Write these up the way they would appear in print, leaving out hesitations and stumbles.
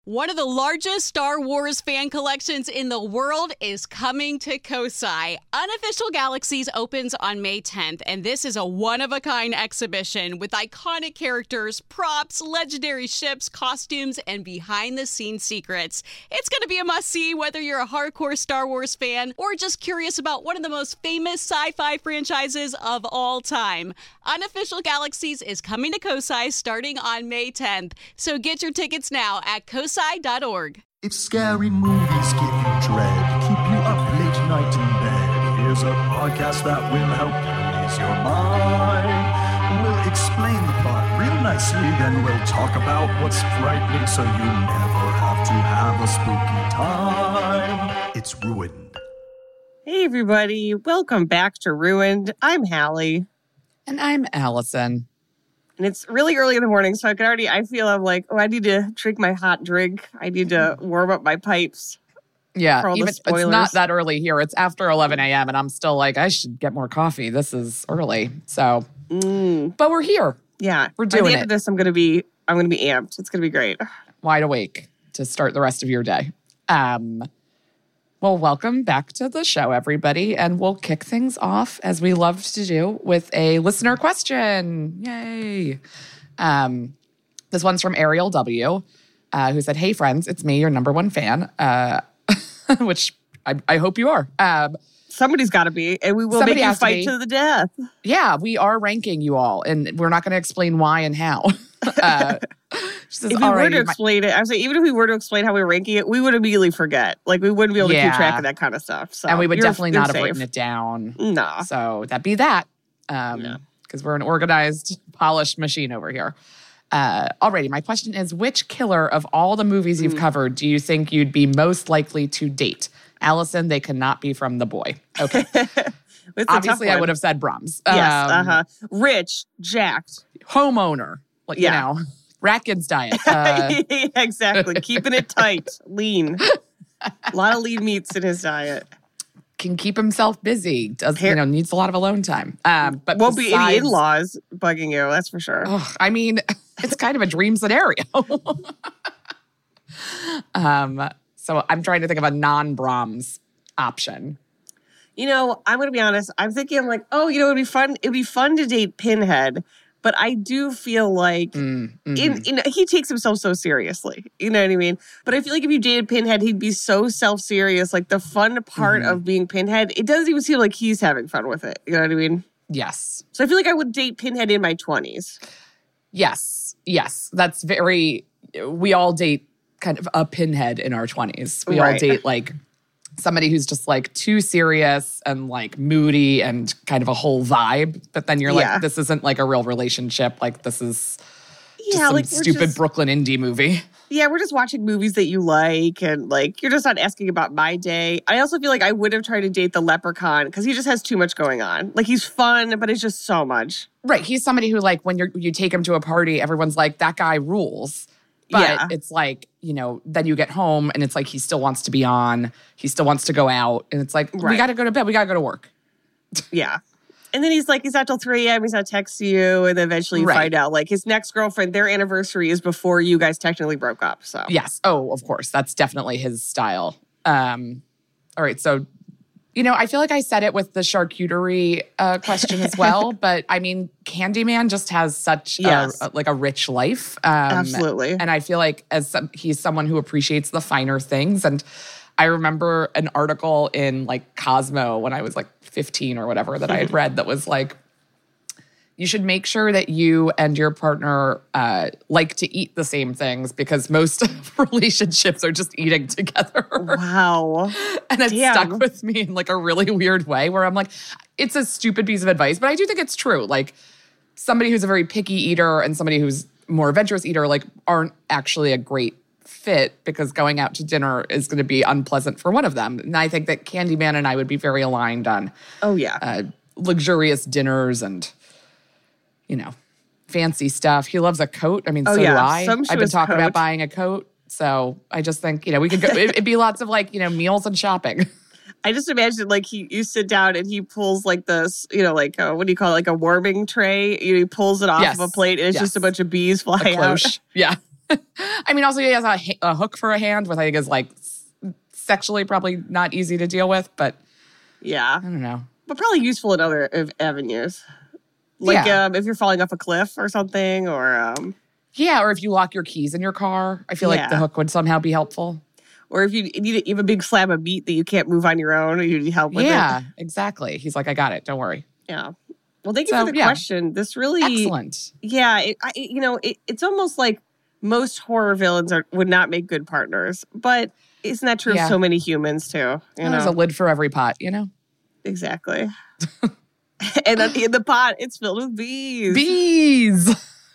One of the largest Star Wars fan collections in the world is coming to Kosai. Unofficial Galaxies opens on May 10th, and this is a one-of-a-kind exhibition with iconic characters, props, legendary ships, costumes, and behind-the-scenes secrets. It's going to be a must-see whether you're a hardcore Star Wars fan or just curious about one of the most famous sci-fi franchises of all time. Unofficial Galaxies is coming to Kosai starting on May 10th, so get your tickets now at kosai.org. If scary movies give you dread, keep you up late night in bed, here's a podcast that will help you ease your mind. We'll explain the plot real nicely, then we'll talk about what's frightening so you never have to have a spooky time. It's Ruined. Hey everybody, welcome back to Ruined. I'm Hallie. And I'm Allison. And it's really early in the morning, so I feel I'm like, I need to drink my hot drink. I need to warm up my pipes. Yeah, even it's not that early here. It's after 11 a.m. and I'm still like, I should get more coffee. This is early. So, but we're here. Yeah. We're doing it. By the end of this, I'm going to be amped. It's going to be great. Wide awake to start the rest of your day. Well, welcome back to the show, everybody. And we'll kick things off, as we love to do, with a listener question. Yay. This one's from Ariel W., who said, "Hey, friends, it's me, your number one fan," which I hope you are. Somebody's got to be, and we will make you fight to the death. Yeah, we are ranking you all, and we're not going to explain why and how. Says, if we were to explain it, I was like, even if we were to explain how we're ranking it, we would immediately forget. Like, we wouldn't be able to keep track of that kind of stuff. So, and we would definitely not have written it down. No. So that'd be that. Because we're an organized, polished machine over here. Alrighty, my question is, which killer of all the movies you've covered do you think you'd be most likely to date? Allison, they cannot be from The Boy. Okay. Obviously, I would have said Brahms. Yes, rich, jacked. Homeowner. Like, you know, Ratkin's diet. Exactly. Keeping it tight, lean. A lot of lean meats in his diet. Can keep himself busy. Needs a lot of alone time. But won't be any in-laws bugging you, that's for sure. I mean, it's kind of a dream scenario. So I'm trying to think of a non-Brahms option. You know, I'm going to be honest. I'm thinking, like, it'd be fun. It'd be fun to date Pinhead. But I do feel like he takes himself so seriously. You know what I mean? But I feel like if you dated Pinhead, he'd be so self-serious. Like, the fun part of being Pinhead, it doesn't even seem like he's having fun with it. You know what I mean? Yes. So I feel like I would date Pinhead in my 20s. Yes. That's we all date kind of a Pinhead in our 20s. We all date, like, somebody who's just, like, too serious and, like, moody and kind of a whole vibe. But then you're like, this isn't, like, a real relationship. Like, this is just some stupid Brooklyn indie movie. Yeah, we're just watching movies that you like. And, like, you're just not asking about my day. I also feel like I would have tried to date the Leprechaun because he just has too much going on. Like, he's fun, but it's just so much. Right. He's somebody who, like, when you take him to a party, everyone's like, that guy rules. But it's like, you know, then you get home and it's like he still wants to be on. He still wants to go out. And it's like, we got to go to bed. We got to go to work. Yeah. And then he's not till 3 a.m. He's not texting you. And then eventually you find out, like, his next girlfriend, their anniversary is before you guys technically broke up. So yes. Oh, of course. That's definitely his style. All right. So, you know, I feel like I said it with the charcuterie question as well. But, I mean, Candyman just has such a rich life. Absolutely. And I feel like he's someone who appreciates the finer things. And I remember an article in, like, Cosmo when I was, like, 15 or whatever that I had read that was like, you should make sure that you and your partner like to eat the same things because most relationships are just eating together. Wow. And it stuck with me in, like, a really weird way where I'm like, it's a stupid piece of advice, but I do think it's true. Like, somebody who's a very picky eater and somebody who's more adventurous eater, like, aren't actually a great fit because going out to dinner is going to be unpleasant for one of them. And I think that Candyman and I would be very aligned on luxurious dinners and, you know, fancy stuff. He loves a coat. I mean, so do I. I've been talking about buying a coat. So I just think, you know, we could go, it'd be lots of, like, you know, meals and shopping. I just imagine, like, you sit down and he pulls, like, this, you know, like, what do you call it? Like a warming tray. He pulls it off of a plate and it's just a bunch of bees flying out. Yeah. I mean, also he has a hook for a hand, which I think is like sexually probably not easy to deal with, but yeah. I don't know. But probably useful in other avenues. Like if you're falling off a cliff or something, or... yeah, or if you lock your keys in your car, I feel like the hook would somehow be helpful. Or if you have a big slab of meat that you can't move on your own, or you need help with it. Yeah, exactly. He's like, I got it. Don't worry. Yeah. Well, thank you for the question. This really... Excellent. Yeah. It's almost like most horror villains would not make good partners. But isn't that true of so many humans, too? There's a lid for every pot, you know? Exactly. And then in the pot, it's filled with bees. Bees!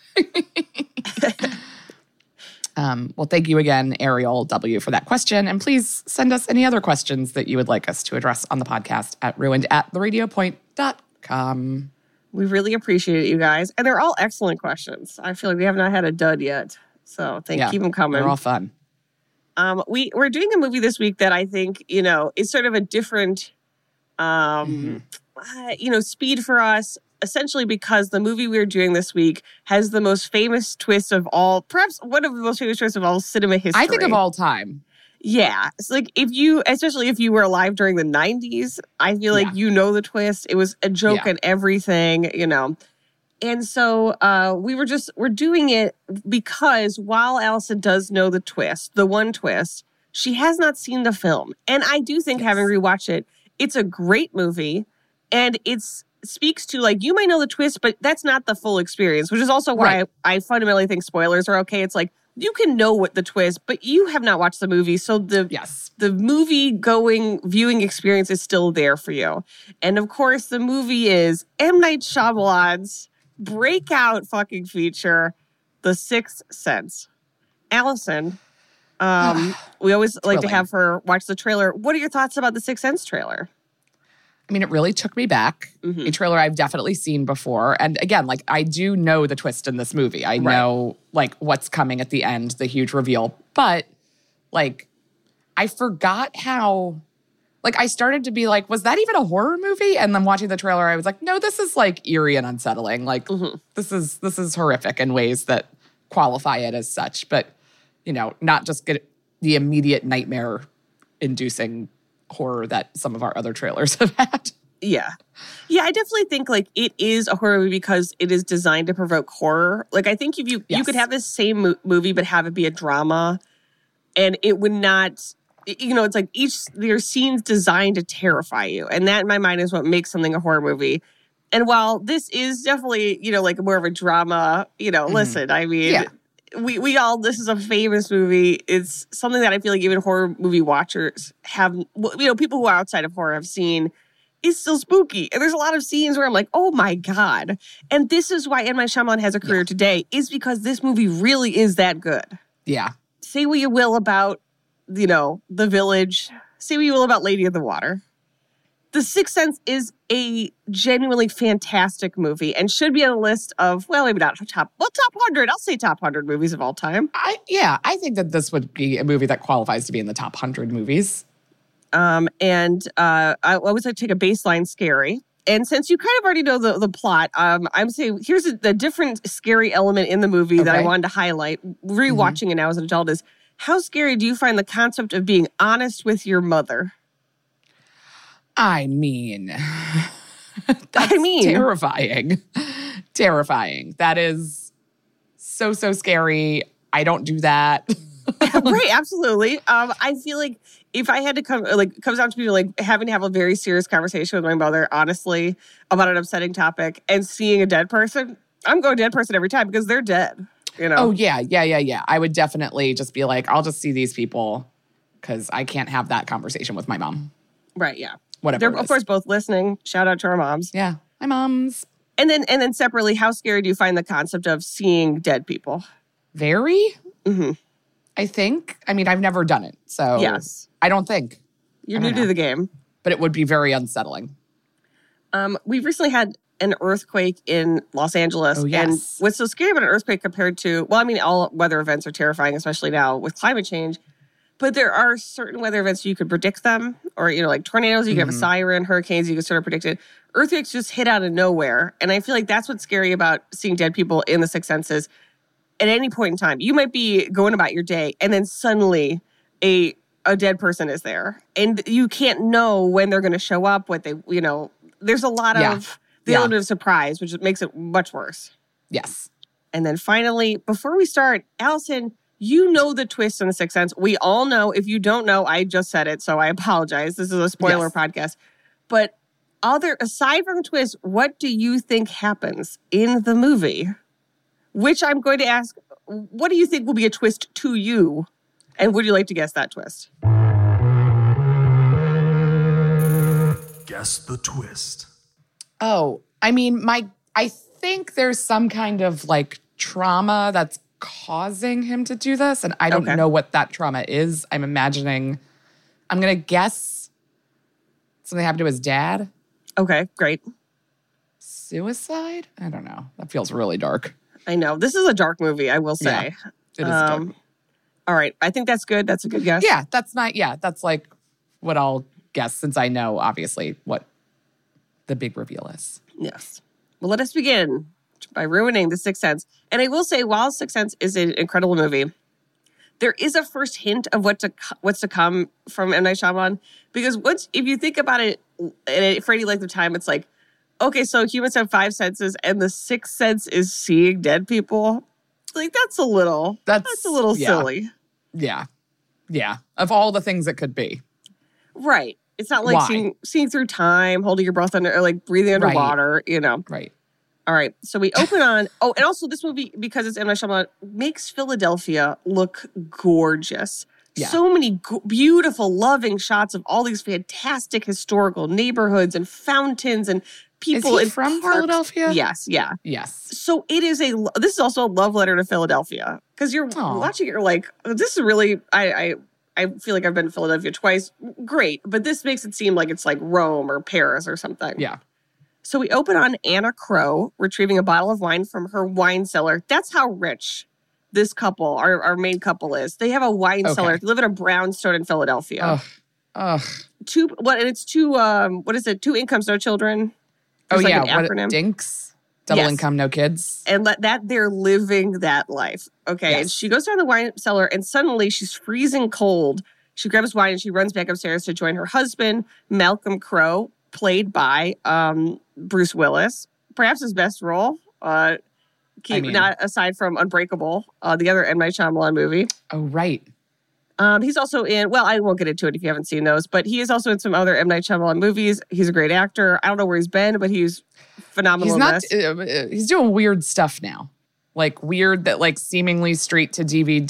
Well, thank you again, Ariel W., for that question. And please send us any other questions that you would like us to address on the podcast at ruined@theradiopoint.com. We really appreciate it, you guys. And they're all excellent questions. I feel like we have not had a dud yet. So keep them coming. They're all fun. We're doing a movie this week that I think, is sort of a different, speed for us. Essentially because the movie we're doing this week has the most famous twist of all, perhaps one of the most famous twists of all cinema history. I think of all time. Yeah. It's like especially if you were alive during the 90s, I feel like the twist. It was a joke and everything, And so we're doing it because while Allison does know the twist, the one twist, she has not seen the film. And I do think having rewatched it, it's a great movie and speaks to, like, you might know the twist, but that's not the full experience, which is also why I fundamentally think spoilers are okay. It's like, you can know what the twist, but you have not watched the movie. So the movie going viewing experience is still there for you. And of course, the movie is M. Night Shyamalan's breakout fucking feature, The Sixth Sense. Allison, we always like to have her watch the trailer. What are your thoughts about the Sixth Sense trailer? I mean, it really took me back. A trailer I've definitely seen before. And again, like, I do know the twist in this movie. I know, like, what's coming at the end, the huge reveal. But, like, I forgot how... Like, I started to be like, was that even a horror movie? And then watching the trailer, I was like, no, this is, like, eerie and unsettling. Like, this is horrific in ways that qualify it as such. But, not just get the immediate nightmare-inducing horror that some of our other trailers have had. Yeah, I definitely think, like, it is a horror movie because it is designed to provoke horror. Like, I think if you could have this same movie but have it be a drama, and it would not, it's like there's scenes designed to terrify you, and that in my mind is what makes something a horror movie. And while this is definitely, like more of a drama, listen, I mean, we all, this is a famous movie. It's something that I feel like even horror movie watchers have, people who are outside of horror have seen. Is still spooky. And there's a lot of scenes where I'm like, oh my God. And this is why M. Night Shyamalan has a career today, is because this movie really is that good. Yeah. Say what you will about, The Village. Say what you will about Lady of the Water. The Sixth Sense is a genuinely fantastic movie and should be on a list of, well, maybe not top 100. I'll say top 100 movies of all time. I think that this would be a movie that qualifies to be in the top 100 movies. I always like to take a baseline scary. And since you kind of already know the plot, I'm saying here's the different scary element in the movie that I wanted to highlight. Rewatching it now as an adult is, how scary do you find the concept of being honest with your mother? I mean, that's terrifying. Terrifying. That is so scary. I don't do that. Right, absolutely. I feel like if I had to comes down to me like having to have a very serious conversation with my mother, honestly, about an upsetting topic and seeing a dead person, I'm going dead person every time because they're dead. Oh, yeah. I would definitely just be like, I'll just see these people because I can't have that conversation with my mom. Right, yeah. Whatever. They're, of course, both listening. Shout out to our moms. Yeah. Hi, moms. And then separately, how scary do you find the concept of seeing dead people? Very. I think. I mean, I've never done it. So yes. I don't think. You're new to the game. But it would be very unsettling. We've recently had an earthquake in Los Angeles. Oh, yes. And what's so scary about an earthquake compared to, well, I mean, all weather events are terrifying, especially now with climate change. But there are certain weather events you could predict them. Or, like tornadoes, you can have a siren, hurricanes, you can sort of predict it. Earthquakes just hit out of nowhere. And I feel like that's what's scary about seeing dead people in The Sixth Sense is at any point in time. You might be going about your day, and then suddenly a dead person is there. And you can't know when they're going to show up, what they, there's a lot of the element of surprise, which makes it much worse. Yes. And then finally, before we start, Allison, you know the twist in The Sixth Sense. We all know. If you don't know, I just said it, so I apologize. This is a spoiler podcast. But aside from the twist, what do you think happens in the movie? Which I'm going to ask, what do you think will be a twist to you? And would you like to guess that twist? Guess the twist. Oh, I mean, I think there's some kind of like trauma that's causing him to do this. And I don't know what that trauma is. I'm going to guess something happened to his dad. Okay, great. Suicide? I don't know. That feels really dark. I know. This is a dark movie, I will say. Yeah, it is dark. All right. I think that's good. That's a good guess. Yeah, that's like what I'll guess, since I know, obviously, what the big reveal is. Yes. Well, let us begin by ruining The Sixth Sense. And I will say, while Sixth Sense is an incredible movie, there is a first hint of what's to come from M. Night Shyamalan. Because if you think about it, for any length of time, it's like, okay, so humans have 5 senses, and the sixth sense is seeing dead people. Like, that's a little silly. Yeah. Yeah. Of all the things it could be. Right. It's not like seeing through time, holding your breath under, or like breathing underwater, Right. All right. So we open on, and also this movie, because it's M. Night Shyamalan, makes Philadelphia look gorgeous. Yeah. So many beautiful, loving shots of all these fantastic historical neighborhoods and fountains and people. Is he from Philadelphia? Yes. Yeah. Yes. So this is also a love letter to Philadelphia, because you're watching it, you're like, this is really, I feel like I've been to Philadelphia twice. Great. But this makes it seem like it's like Rome or Paris or something. Yeah. So we open on Anna Crow retrieving a bottle of wine from her wine cellar. That's how rich this couple, our main couple, is. They have a wine cellar. They live in a brownstone in Philadelphia. Ugh. Two incomes, no children. There's an acronym. DINKS? Double income, no kids. And that they're living that life. Okay. Yes. And she goes down the wine cellar, and suddenly she's freezing cold. She grabs wine and she runs back upstairs to join her husband, Malcolm Crowe, played by Bruce Willis. Perhaps his best role. Not aside from Unbreakable, the other M. Night Shyamalan movie. Oh, right. He's also in, well, I won't get into it if you haven't seen those, but he is also in some other M. Night Shyamalan movies. He's a great actor. I don't know where he's been, but he's phenomenal. He's doing weird stuff now. Like weird that like seemingly straight to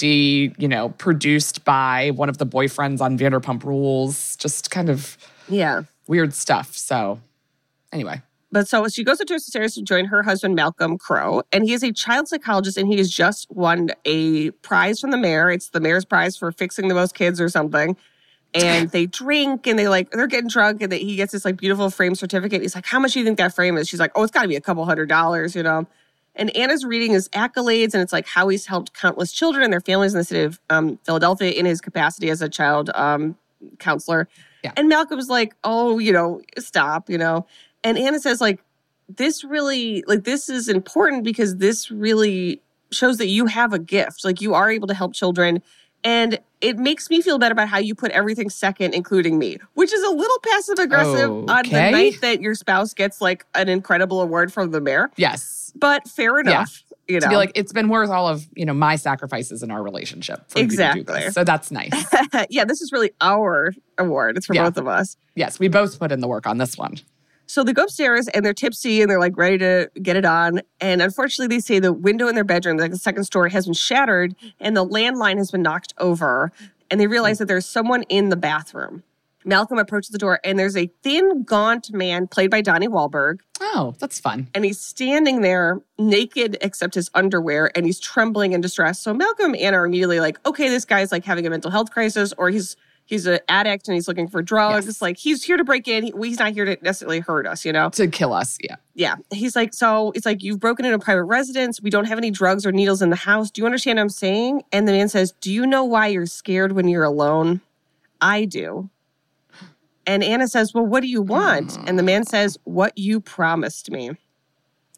DVD, produced by one of the boyfriends on Vanderpump Rules. Just kind of weird stuff. So anyway. But so she goes upstairs to join her husband, Malcolm Crowe, and he is a child psychologist, and he has just won a prize from the mayor. It's the mayor's prize for fixing the most kids or something. And they drink, and they're getting drunk, and he gets this like beautiful frame certificate. He's like, "How much do you think that frame is?" She's like, "Oh, it's got to be a couple $100s, And Anna's reading his accolades, and it's like how he's helped countless children and their families in the city of Philadelphia in his capacity as a child counselor. Yeah. And Malcolm's like, "Oh, stop, And Anna says, this really, this is important because this really shows that you have a gift. Like, you are able to help children. And it makes me feel better about how you put everything second, including me," which is a little passive-aggressive on the night that your spouse gets, an incredible award from the mayor. Yes. But fair enough. To be like, it's been worth all of, my sacrifices in our relationship for you to do this. So that's nice. Yeah, this is really our award. It's for both of us. Yes, we both put in the work on this one. So they go upstairs and they're tipsy and they're ready to get it on. And unfortunately, they say the window in their bedroom, the second story, has been shattered and the landline has been knocked over. And they realize that there's someone in the bathroom. Malcolm approaches the door and there's a thin, gaunt man played by Donnie Wahlberg. Oh, that's fun. And he's standing there naked except his underwear, and he's trembling in distress. So Malcolm and Anna are immediately like, okay, this guy's having a mental health crisis, or he's an addict and he's looking for drugs. Yes. He's here to break in. He's not here to necessarily hurt us, To kill us, yeah. Yeah. He's like, so it's like, you've broken into a private residence. We don't have any drugs or needles in the house. Do you understand what I'm saying? And the man says, do you know why you're scared when you're alone? I do. And Anna says, well, what do you want? And the man says, what you promised me.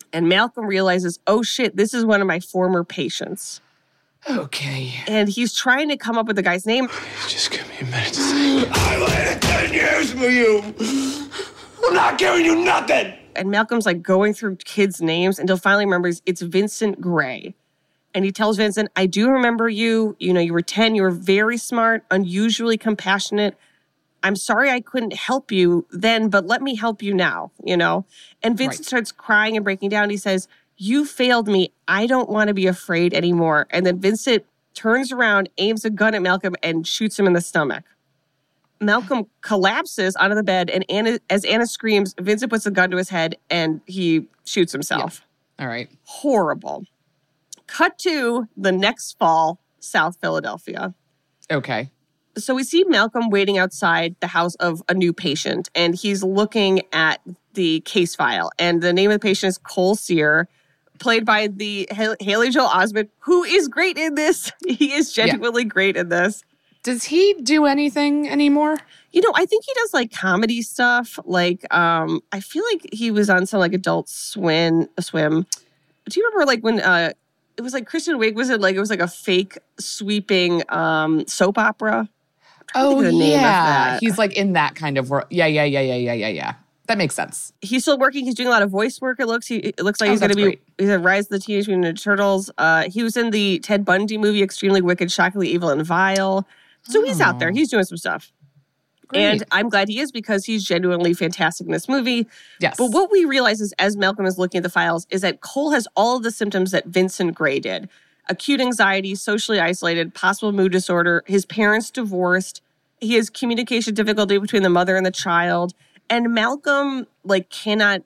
And Malcolm realizes, oh shit, this is one of my former patients. Okay. And he's trying to come up with the guy's name. Please just give me a minute to think. I waited 10 years for you. I'm not giving you nothing. And Malcolm's like going through kids' names until finally remembers it's Vincent Gray. And he tells Vincent, I do remember you. You know, you were 10. You were very smart, unusually compassionate. I'm sorry I couldn't help you then, but let me help you now, you know? And Vincent starts crying and breaking down. He says, you failed me. I don't want to be afraid anymore. And then Vincent turns around, aims a gun at Malcolm, and shoots him in the stomach. Malcolm collapses onto the bed, and as Anna screams, Vincent puts a gun to his head, and he shoots himself. Yeah. All right. Horrible. Cut to the next fall, South Philadelphia. Okay. So we see Malcolm waiting outside the house of a new patient, and he's looking at the case file. And the name of the patient is Cole Sear, played by the Haley Joel Osment, who is great in this. He is genuinely great in this. Does he do anything anymore? You know, I think he does like comedy stuff. Like, I feel like he was on some like Adult Swim. Do you remember like when it was like Kristen Wiig? Was it was like a fake sweeping soap opera? Oh, the name of yeah. that. He's like in that kind of work. Yeah. That makes sense. He's still working. He's doing a lot of voice work. It looks like he's going to be. Great. He's in Rise of the Teenage Mutant Ninja Turtles. He was in the Ted Bundy movie, Extremely Wicked, Shockingly Evil, and Vile. So he's out there. He's doing some stuff. Great. And I'm glad he is because he's genuinely fantastic in this movie. Yes. But what we realize is, as Malcolm is looking at the files, is that Cole has all of the symptoms that Vincent Gray did. Acute anxiety, socially isolated, possible mood disorder, his parents divorced. He has communication difficulty between the mother and the child. And Malcolm, cannot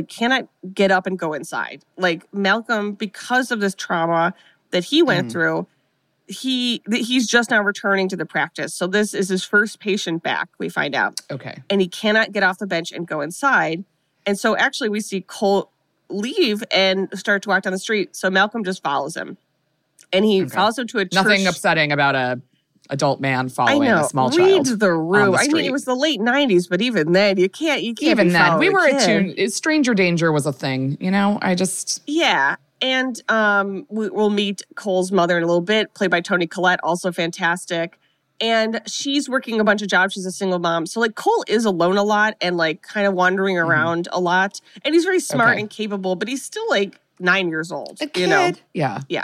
get up and go inside. Malcolm, because of this trauma that he went through, he's just now returning to the practice. So this is his first patient back, we find out. Okay. And he cannot get off the bench and go inside. And so actually we see Cole leave and start to walk down the street. So Malcolm just follows him. And he follows him to a church. Nothing upsetting about a adult man following a small Read child. the room. I mean, it was the late 90s, but even then, you can't. Even then, we were attuned. Stranger danger was a thing. You know, Yeah. And we'll meet Cole's mother in a little bit, played by Toni Collette, also fantastic. And she's working a bunch of jobs. She's a single mom. So, Cole is alone a lot and, kind of wandering around a lot. And he's very smart and capable, but he's still, 9 years old. A kid. You know? Yeah. Yeah.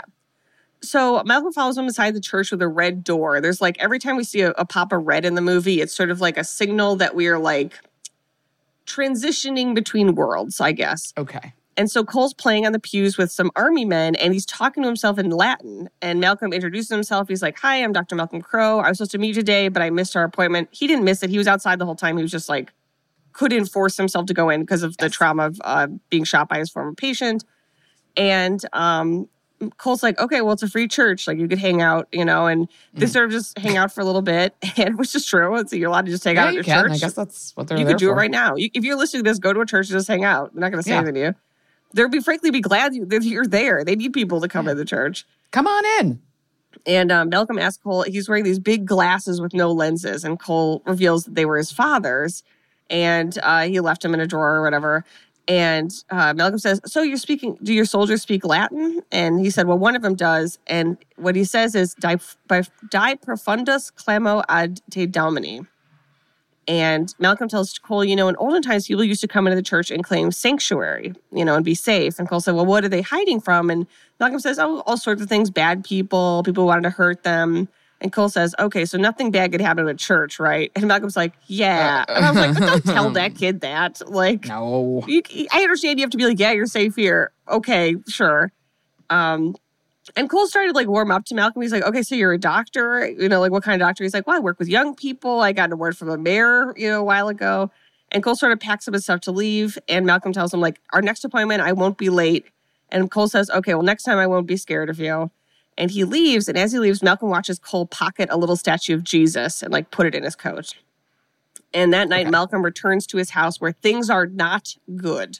So Malcolm follows him inside the church with a red door. There's every time we see a pop of red in the movie, it's sort of like a signal that we are transitioning between worlds, I guess. Okay. And so Cole's playing on the pews with some army men and he's talking to himself in Latin. And Malcolm introduces himself. He's like, hi, I'm Dr. Malcolm Crowe. I was supposed to meet you today, but I missed our appointment. He didn't miss it. He was outside the whole time. He was just couldn't force himself to go in because of the trauma of being shot by his former patient. And Cole's like, okay, well, it's a free church. You could hang out, and they sort of just hang out for a little bit, and which is true. So you're allowed to just hang out at your church. I guess that's what they're You there could do for. it right now. If you're listening to this, go to a church and just hang out. They're not going to say anything to you. They'll be glad that you're there. They need people to come to the church. Come on in. And Malcolm asks Cole, he's wearing these big glasses with no lenses, and Cole reveals that they were his father's, and he left them in a drawer or whatever. And Malcolm says, so do your soldiers speak Latin? And he said, well, one of them does. And what he says is, Die profundus clamo ad te domini. And Malcolm tells Cole, in olden times, people used to come into the church and claim sanctuary, and be safe. And Cole said, well, what are they hiding from? And Malcolm says, oh, all sorts of things, bad people who wanted to hurt them. And Cole says, okay, so nothing bad could happen at church, right? And Malcolm's like, yeah. And I was like, but don't tell that kid that. No. I understand you have to be yeah, you're safe here. Okay, sure. And Cole started warm up to Malcolm. He's like, okay, so you're a doctor? What kind of doctor? He's like, well, I work with young people. I got an award from the mayor, a while ago. And Cole sort of packs up his stuff to leave. And Malcolm tells him, our next appointment, I won't be late. And Cole says, okay, well, next time I won't be scared of you. And he leaves. And as he leaves, Malcolm watches Cole pocket a little statue of Jesus and put it in his coat. And that night, Malcolm returns to his house where things are not good.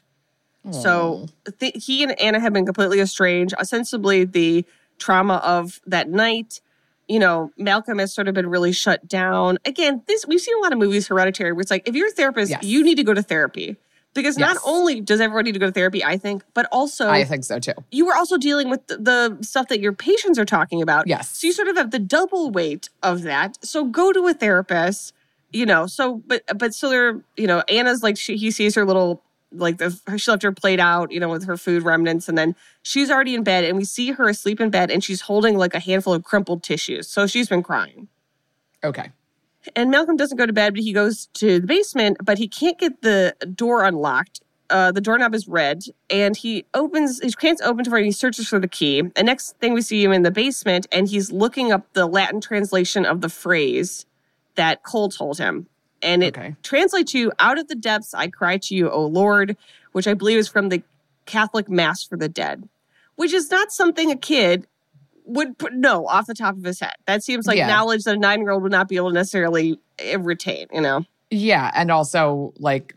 So he and Anna have been completely estranged. Ostensibly, the trauma of that night, Malcolm has sort of been really shut down. Again, we've seen a lot of movies, Hereditary, where it's if you're a therapist, you need to go to therapy. Because not only does everyone need to go to therapy, I think, but also... I think so too. You were also dealing with the stuff that your patients are talking about. Yes. So you sort of have the double weight of that. So go to a therapist, you know. So, but so they're, you know, Anna's like, he sees her little, like, she left her plate out, you know, with her food remnants. And then she's already in bed. And we see her asleep in bed. And she's holding like a handful of crumpled tissues. So she's been crying. Okay. And Malcolm doesn't go to bed, but he goes to the basement, but he can't get the door unlocked. The doorknob is red, and his can't open to it, and he searches for the key. And next thing we see him in the basement, and he's looking up the Latin translation of the phrase that Cole told him. And it translates to, out of the depths I cry to you, O Lord, which I believe is from the Catholic Mass for the Dead, which is not something a kid would know off the top of his head. That seems like knowledge that a 9-year-old would not be able to necessarily retain, you know? Yeah, and also, like,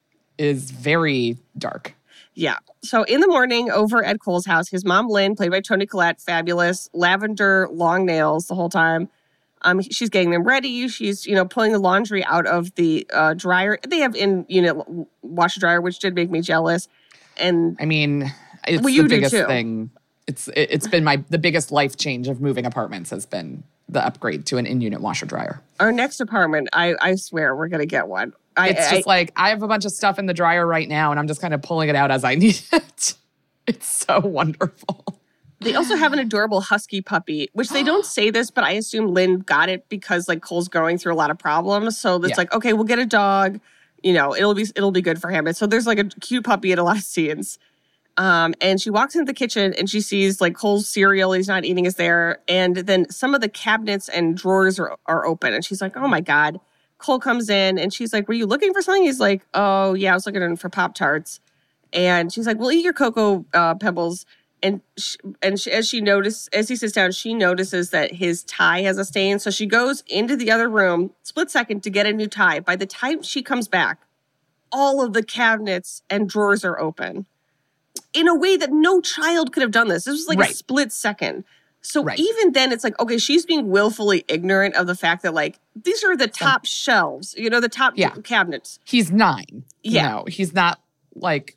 is very dark. Yeah. So in the morning, over at Cole's house, his mom, Lynn, played by Toni Collette, fabulous, lavender, long nails the whole time. She's getting them ready. She's, you know, pulling the laundry out of the dryer. They have in-unit washer dryer, which did make me jealous. And I mean, it's the biggest thing. It's been the biggest life change of moving apartments has been the upgrade to an in-unit washer dryer. Our next apartment, I swear we're going to get one. It's just like, I have a bunch of stuff in the dryer right now, and I'm just kind of pulling it out as I need it. It's so wonderful. They also have an adorable husky puppy, which they don't say this, but I assume Lynn got it because like Cole's going through a lot of problems. So it's like, okay, we'll get a dog. You know, it'll be good for him. And so there's like a cute puppy in a lot of scenes. And she walks into the kitchen and she sees like Cole's cereal he's not eating is there. And then some of the cabinets and drawers are open. And she's like, oh my God. Cole comes in and she's like, were you looking for something? He's like, oh yeah, I was looking for Pop-Tarts. And she's like, well, eat your Cocoa Pebbles. And as he sits down, she notices that his tie has a stain. So she goes into the other room, split second, to get a new tie. By the time she comes back, all of the cabinets and drawers are open in a way that no child could have done this. This was like a split second. So even then, it's like, okay, she's being willfully ignorant of the fact that, like, these are the top shelves, you know, the top cabinets. He's 9. Yeah. You know, he's not, like,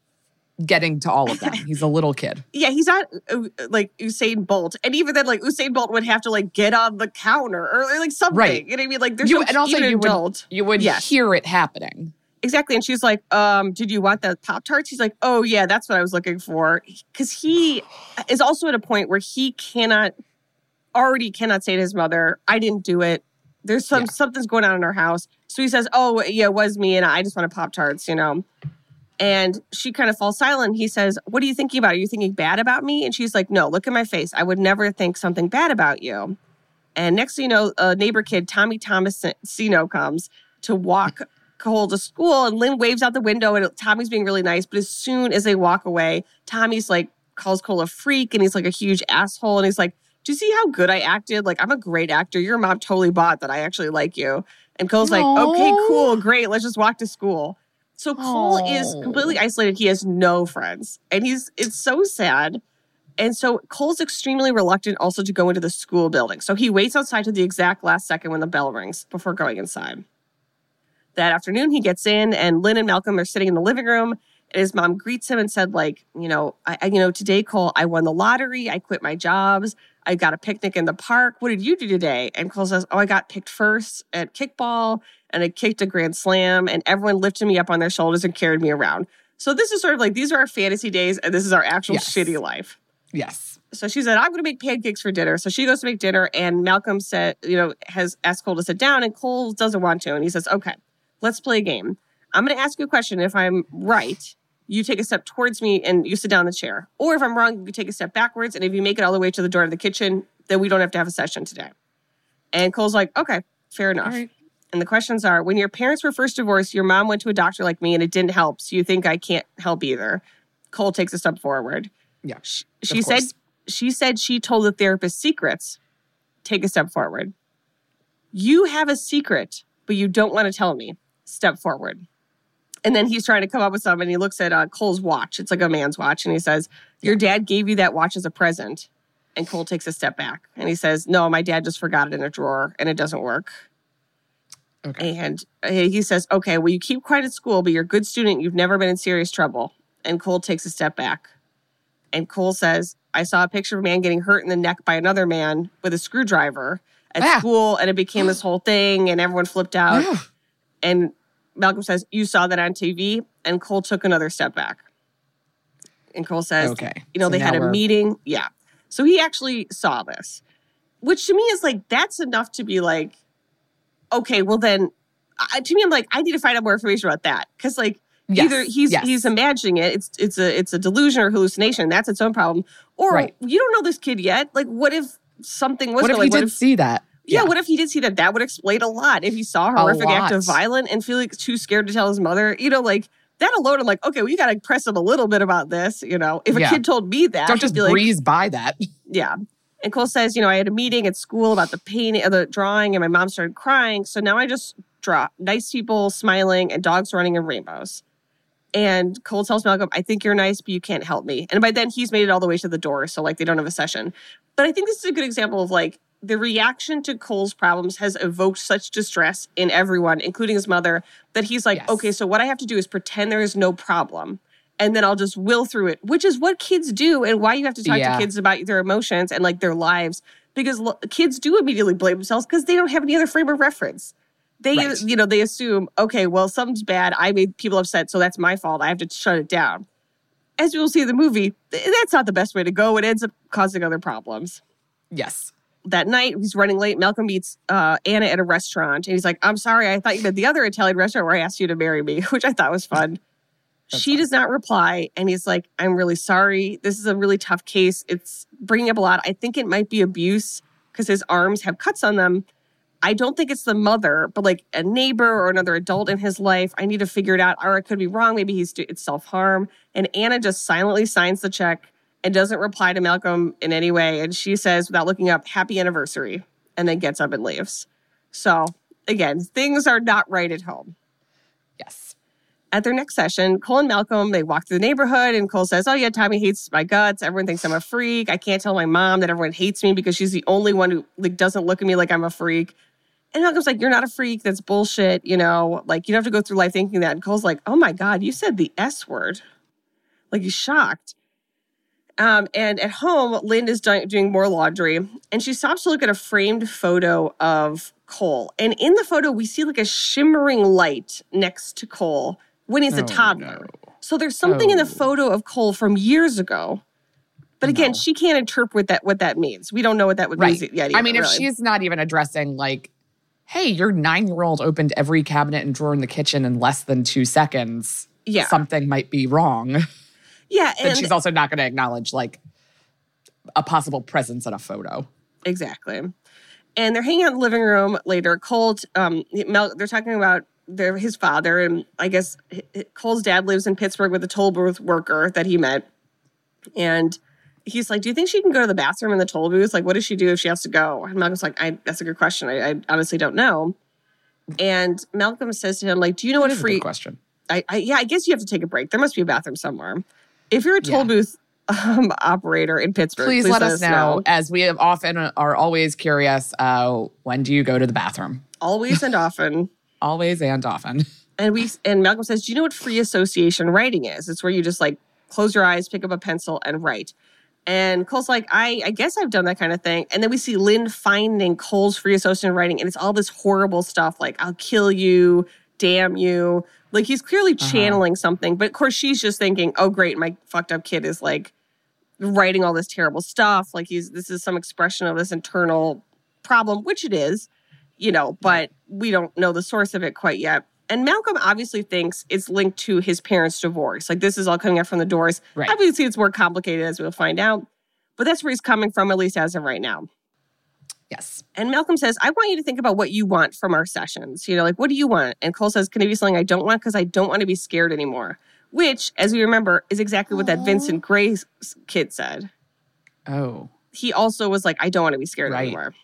getting to all of them. He's a little kid. Yeah, he's not, like, Usain Bolt. And even then, like, Usain Bolt would have to, like, get on the counter or, like, something. Right. You know what I mean? Like, there's you would hear it happening. Exactly. And she's like, did you want the Pop-Tarts? He's like, oh, yeah, that's what I was looking for. Because he is also at a point where he cannot say to his mother, I didn't do it. There's something's going on in our house. So he says, oh, yeah, it was me, and I just wanted Pop-Tarts, you know. And she kind of falls silent. He says, what are you thinking about? Are you thinking bad about me? And she's like, no, look at my face. I would never think something bad about you. And next thing you know, a neighbor kid, Tommy Thomasino, comes to walk Cole to school, and Lynn waves out the window, and Tommy's being really nice. But as soon as they walk away, Tommy's like, calls Cole a freak, and he's like a huge asshole. And he's like, do you see how good I acted? Like, I'm a great actor. Your mom totally bought that I actually like you. And Cole's like, okay, cool, great. Let's just walk to school. So Cole is completely isolated. He has no friends. And it's so sad. And so Cole's extremely reluctant also to go into the school building. So he waits outside to the exact last second when the bell rings before going inside. That afternoon, he gets in, and Lynn and Malcolm are sitting in the living room. And his mom greets him and said, like, today, Cole, I won the lottery. I quit my jobs. I got a picnic in the park. What did you do today? And Cole says, I got picked first at kickball, and I kicked a grand slam, and everyone lifted me up on their shoulders and carried me around. So this is sort of like, these are our fantasy days, and this is our actual shitty life. Yes. So she said, I'm going to make pancakes for dinner. So she goes to make dinner, and Malcolm has asked Cole to sit down, and Cole doesn't want to. And he says, okay, let's play a game. I'm going to ask you a question. If I'm right, you take a step towards me and you sit down in the chair. Or if I'm wrong, you take a step backwards. And if you make it all the way to the door of the kitchen, then we don't have to have a session today. And Cole's like, okay, fair enough. Right. And the questions are, when your parents were first divorced, your mom went to a doctor like me and it didn't help. So you think I can't help either. Cole takes a step forward. Yeah. She said she told the therapist secrets. Take a step forward. You have a secret, but you don't want to tell me. Step forward. And then he's trying to come up with something. He looks at Cole's watch. It's like a man's watch. And he says, your dad gave you that watch as a present. And Cole takes a step back. And he says, no, my dad just forgot it in a drawer and it doesn't work. Okay. And he says, okay, well, you keep quiet at school, but you're a good student. You've never been in serious trouble. And Cole takes a step back. And Cole says, I saw a picture of a man getting hurt in the neck by another man with a screwdriver at school, and it became this whole thing, and everyone flipped out. And Malcolm says, you saw that on TV? And Cole took another step back. And Cole says, they had a meeting. Yeah. So he actually saw this, which to me is like, that's enough to be like, okay, well then, to me, I'm like, I need to find out more information about that. Because like, either he's imagining it, it's a delusion or hallucination, that's its own problem. Or you don't know this kid yet. Like, what if something was... What if he did see that? Yeah, what if he did see that? That would explain a lot. If he saw a horrific act of violence and feel like too scared to tell his mother, like, that alone, I'm like, okay, well, you got to press him a little bit about this, If a kid told me that... Don't just breeze by that. Yeah. And Cole says, I had a meeting at school about the painting, the drawing, and my mom started crying. So now I just draw nice people smiling and dogs running in rainbows. And Cole tells Malcolm, I think you're nice, but you can't help me. And by then, he's made it all the way to the door. So, like, they don't have a session. But I think this is a good example of, like, the reaction to Cole's problems has evoked such distress in everyone, including his mother, that he's like, okay, so what I have to do is pretend there is no problem. And then I'll just will through it, which is what kids do and why you have to talk to kids about their emotions and like their lives. Because kids do immediately blame themselves because they don't have any other frame of reference. They, they assume, okay, well, something's bad. I made people upset, so that's my fault. I have to shut it down. As you will see in the movie, that's not the best way to go. It ends up causing other problems. Yes. That night, he's running late. Malcolm meets Anna at a restaurant. And he's like, I'm sorry, I thought you meant the other Italian restaurant where I asked you to marry me, which I thought was fun. She does not reply. And he's like, I'm really sorry. This is a really tough case. It's bringing up a lot. I think it might be abuse because his arms have cuts on them. I don't think it's the mother, but like a neighbor or another adult in his life. I need to figure it out. Or it could be wrong. Maybe it's self-harm. And Anna just silently signs the check and doesn't reply to Malcolm in any way. And she says, without looking up, happy anniversary, and then gets up and leaves. So again, things are not right at home. Yes. At their next session, Cole and Malcolm, they walk through the neighborhood, and Cole says, oh yeah, Tommy hates my guts. Everyone thinks I'm a freak. I can't tell my mom that everyone hates me because she's the only one who like doesn't look at me like I'm a freak. And Malcolm's like, you're not a freak. That's bullshit. Like, you don't have to go through life thinking that. And Cole's like, oh my God, you said the S word. Like, he's shocked. And at home, Lynn is doing more laundry, and she stops to look at a framed photo of Cole. And in the photo, we see like a shimmering light next to Cole when he's a toddler. No. So there's something in the photo of Cole from years ago. But again, she can't interpret what that means. We don't know what that would mean yet. I mean, if she's not even addressing like, hey, your 9-year-old opened every cabinet and drawer in the kitchen in less than 2 seconds, something might be wrong. Yeah. And she's also not going to acknowledge like a possible presence in a photo. Exactly. And they're hanging out in the living room later. Cole, they're talking about his father, and I guess Cole's dad lives in Pittsburgh with a toll booth worker that he met. And he's like, do you think she can go to the bathroom in the toll booth? Like, what does she do if she has to go? And Malcolm's like, that's a good question. I honestly don't know. And Malcolm says to him, like, do you know what free... Good question. I guess you have to take a break. There must be a bathroom somewhere. If you're a toll booth operator in Pittsburgh, please let us know. As we have often are always curious, when do you go to the bathroom? Always and often. Always and often. And Malcolm says, do you know what free association writing is? It's where you just like close your eyes, pick up a pencil, and write. And Cole's like, I guess I've done that kind of thing. And then we see Lynn finding Cole's free association writing, and it's all this horrible stuff like, I'll kill you, damn you. Like, he's clearly channeling something. But of course, she's just thinking, oh, great, my fucked up kid is like writing all this terrible stuff. Like, this is some expression of this internal problem, which it is, but we don't know the source of it quite yet. And Malcolm obviously thinks it's linked to his parents' divorce. Like, this is all coming out from the doors. Right. Obviously, it's more complicated, as we'll find out. But that's where he's coming from, at least as of right now. Yes. And Malcolm says, I want you to think about what you want from our sessions. Like, what do you want? And Cole says, can it be something I don't want? Because I don't want to be scared anymore. Which, as we remember, is exactly what that Vincent Gray kid said. Oh. He also was like, I don't want to be scared anymore.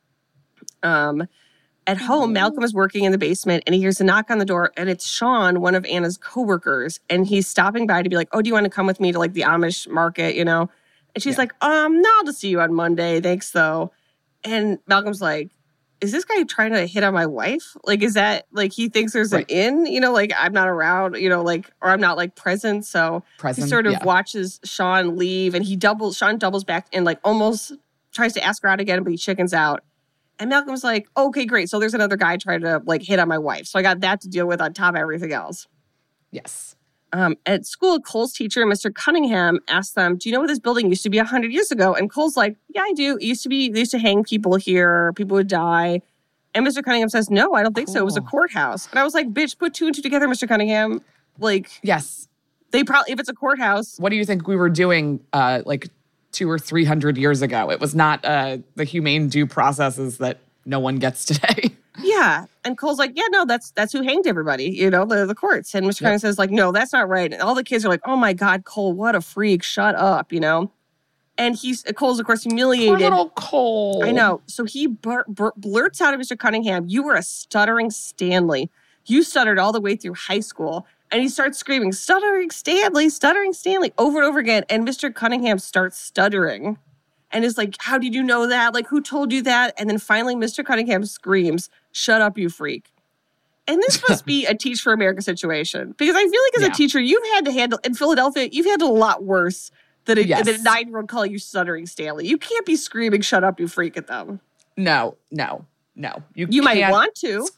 At home, Malcolm is working in the basement, and he hears a knock on the door, and it's Sean, one of Anna's coworkers, and he's stopping by to be like, oh, do you want to come with me to, like, the Amish market, And she's like, no, I'll just see you on Monday. Thanks, though. And Malcolm's like, is this guy trying to hit on my wife? Like, is that, like, he thinks there's an in, you know, like, I'm not around, you know, like, or I'm not, like, present. So he sort of watches Sean leave, and Sean doubles back and, like, almost tries to ask her out again, but he chickens out. And Malcolm's like, okay, great. So there's another guy trying to, like, hit on my wife. So I got that to deal with on top of everything else. Yes. At school, Cole's teacher, Mr. Cunningham, asked them, do you know where this building used to be 100 years ago? And Cole's like, yeah, I do. They used to hang people here. People would die. And Mr. Cunningham says, no, I don't think so. It was a courthouse. And I was like, bitch, put 2 and 2 together, Mr. Cunningham. Like, yes. They probably, if it's a courthouse. What do you think we were doing, like, 200 or 300 years ago? It was not the humane due processes that no one gets today. Yeah. And Cole's like, yeah, no, that's who hanged everybody, you know, the courts. And Mr. Cunningham says, like, no, that's not right. And all the kids are like, oh my God, Cole, what a freak. Shut up, you know? And Cole's, of course, humiliated. Poor little Cole. I know. So he blurts out at Mr. Cunningham, you were a stuttering Stanley. You stuttered all the way through high school. And he starts screaming, stuttering Stanley, over and over again. And Mr. Cunningham starts stuttering. And is like, how did you know that? Like, who told you that? And then finally, Mr. Cunningham screams, shut up, you freak. And this must be a Teach for America situation. Because I feel like as a teacher, you've had to handle, in Philadelphia, you've handled a lot worse than a 9-year-old calling you stuttering Stanley. You can't be screaming, shut up, you freak at them. No. You might want to.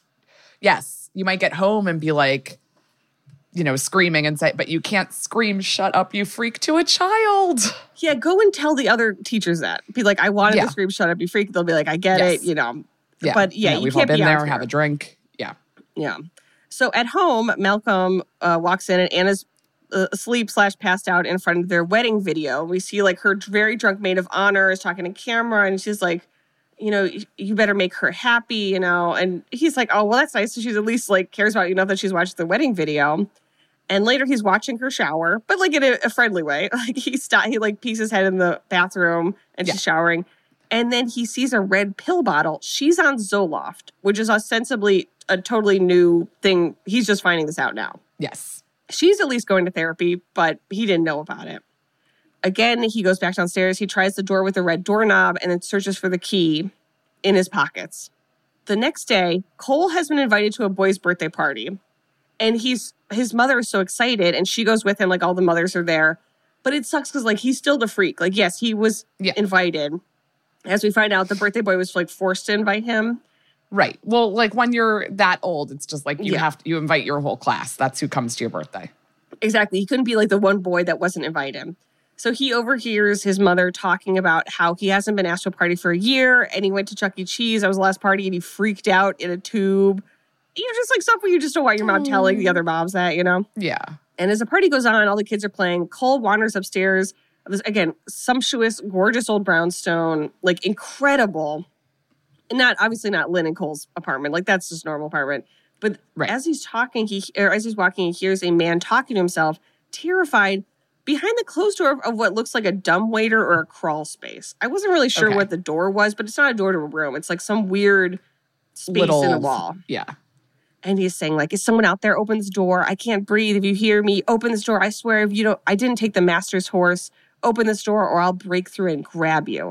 Yes. You might get home and be like, you know, screaming and say, but you can't scream, shut up, you freak to a child. Yeah, go and tell the other teachers that. Be like, I wanted to scream, shut up, you freak. They'll be like, I get it, you know. Yeah. But you we've can't all be been there, out have a drink. Yeah. Yeah. So at home, Malcolm walks in and Anna's asleep / passed out in front of their wedding video. We see like her very drunk maid of honor is talking to camera and she's like, you know, you better make her happy, you know. And he's like, oh, well, that's nice. So she's at least like cares about you, not that she's watched the wedding video. And later he's watching her shower, but like in a friendly way. Like he like peeks his head in the bathroom and she's showering. And then he sees a red pill bottle. She's on Zoloft, which is ostensibly a totally new thing. He's just finding this out now. Yes. She's at least going to therapy, but he didn't know about it. Again, he goes back downstairs. He tries the door with the red doorknob and then searches for the key in his pockets. The next day, Cole has been invited to a boy's birthday party. And his mother is so excited, and she goes with him, like all the mothers are there. But it sucks because, like, he's still the freak. Like, yes, he was invited. As we find out, the birthday boy was, like, forced to invite him. Right. Well, like, when you're that old, it's just like you invite your whole class. That's who comes to your birthday. Exactly. He couldn't be, like, the one boy that wasn't invited. So he overhears his mother talking about how he hasn't been asked to a party for a year, and he went to Chuck E. Cheese. That was the last party, and he freaked out in a tube. You know, just like stuff where you just don't want your mom telling the other moms that, you know? Yeah. And as the party goes on, all the kids are playing. Cole wanders upstairs. This, again, sumptuous, gorgeous old brownstone, like incredible. And obviously not Lynn and Cole's apartment. Like that's just a normal apartment. But as he's talking, as he's walking, he hears a man talking to himself, terrified, behind the closed door of what looks like a dumbwaiter or a crawl space. I wasn't really sure what the door was, but it's not a door to a room. It's like some weird space in a wall. Yeah. And he's saying, like, is someone out there? Open this door. I can't breathe. If you hear me, open this door. I swear, if you don't, I didn't take the master's horse. Open this door or I'll break through and grab you.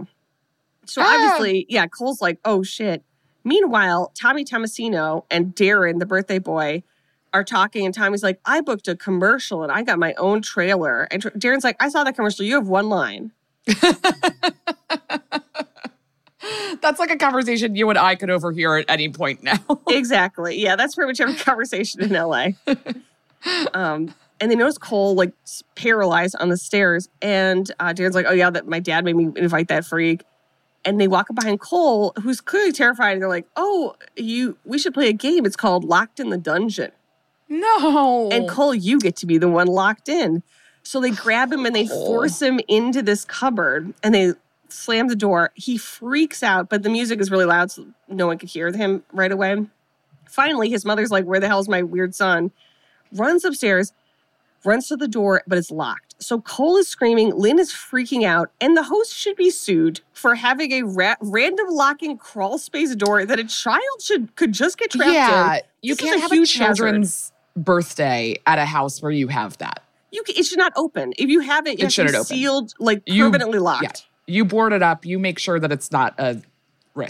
So obviously, Cole's like, oh, shit. Meanwhile, Tommy Tomasino and Darren, the birthday boy, are talking. And Tommy's like, I booked a commercial and I got my own trailer. And Darren's like, I saw that commercial. You have one line. That's like a conversation you and I could overhear at any point now. Exactly. Yeah, that's pretty much every conversation in LA. And they notice Cole, like, paralyzed on the stairs. And Darren's like, oh, yeah, that my dad made me invite that freak. And they walk up behind Cole, who's clearly terrified. And they're like, oh, we should play a game. It's called Locked in the Dungeon. No. And Cole, you get to be the one locked in. So they grab him and they force him into this cupboard. And they slam the door. He freaks out, but the music is really loud, so no one could hear him right away. Finally, his mother's like, where the hell's my weird son? Runs upstairs, runs to the door, but it's locked. So Cole is screaming, Lynn is freaking out, and the host should be sued for having a random locking crawl space door that a child could just get trapped in. Yeah, you can't have a children's birthday at a house where you have that. It should not open. If you have it, it should be sealed, like permanently locked. Yeah. You board it up. You make sure that it's not a risk.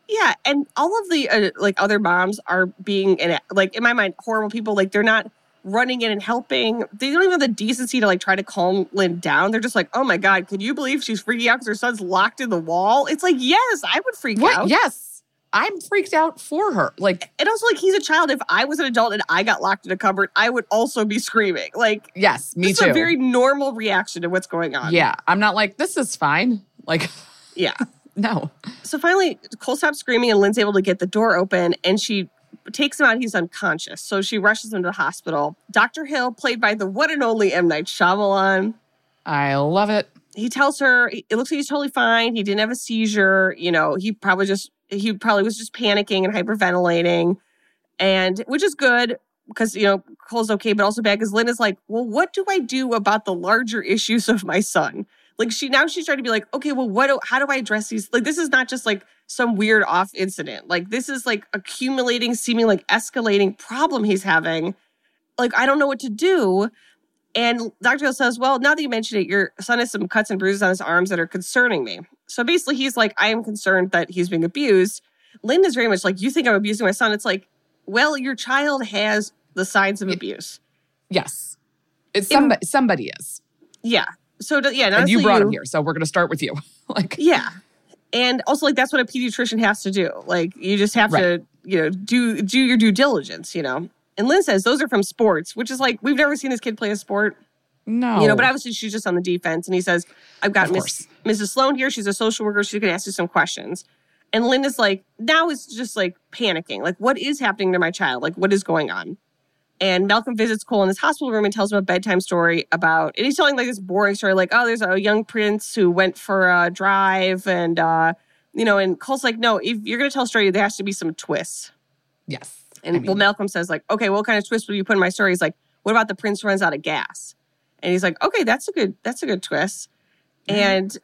Yeah, and all of the like other moms are being like in my mind horrible people. Like they're not running in and helping. They don't even have the decency to like try to calm Lynn down. They're just like, oh my God, can you believe she's freaking out because her son's locked in the wall? It's like, yes, I would freak out. Yes. I'm freaked out for her. Like, and also like he's a child. If I was an adult and I got locked in a cupboard, I would also be screaming. Like, yes, me this too. is a very normal reaction to what's going on. Yeah. I'm not like, this is fine. Like, yeah. No. So finally, Cole stops screaming and Lynn's able to get the door open and she takes him out. He's unconscious. So she rushes him to the hospital. Dr. Hill, played by the one and only M. Night Shyamalan. I love it. He tells her it looks like he's totally fine. He didn't have a seizure. You know, he probably was just panicking and hyperventilating. And which is good because, you know, Cole's okay, but also bad because Lynn is like, well, what do I do about the larger issues of my son? Like she's trying to be like, okay, well, how do I address these? Like, this is not just like some weird off incident. Like this is like accumulating, seeming like escalating problem he's having. Like, I don't know what to do. And Dr. Hill says, well, now that you mention it, your son has some cuts and bruises on his arms that are concerning me. So basically he's like, I am concerned that he's being abused. Lynn is very much like, you think I'm abusing my son? It's like, well, your child has the signs of abuse. Yes. It's somebody is. Yeah. So, yeah. And you brought him here, so we're going to start with you. Like, yeah. And also, like, that's what a pediatrician has to do. Like, you just have to, you know, do your due diligence, you know. And Lynn says those are from sports, which is like, we've never seen this kid play a sport. No. You know, but obviously she's just on the defense. And he says, I've got Mrs. Sloan here. She's a social worker. She can ask you some questions. And Lynn is like, now is just like panicking. Like, what is happening to my child? Like, what is going on? And Malcolm visits Cole in his hospital room and tells him a bedtime story and he's telling like this boring story, like, oh, there's a young prince who went for a drive and, you know, and Cole's like, no, if you're going to tell a story, there has to be some twists. Yes. And well, Malcolm says like, okay, what kind of twist will you put in my story? He's like, what about the prince runs out of gas? And he's like, okay, that's a good twist. Mm-hmm.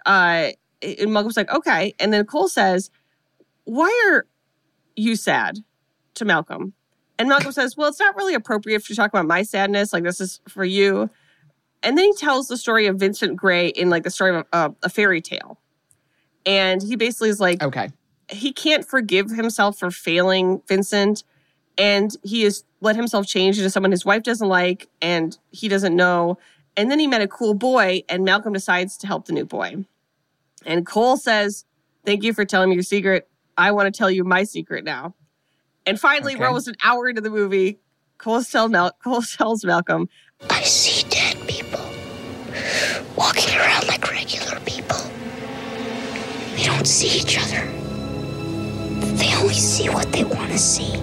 And Malcolm's like, okay. And then Cole says, why are you sad? To Malcolm. And Malcolm says, well, it's not really appropriate to talk about my sadness. Like, this is for you. And then he tells the story of Vincent Gray in, like, the story of a fairy tale. And he basically is like, okay, he can't forgive himself for failing Vincent. And he has let himself change into someone his wife doesn't like and he doesn't know. And then he met a cool boy, and Malcolm decides to help the new boy. And Cole says, thank you for telling me your secret. I want to tell you my secret now. And finally, we're almost an hour into the movie. Cole tells Malcolm, I see dead people walking around like regular people. They don't see each other. They only see what they want to see.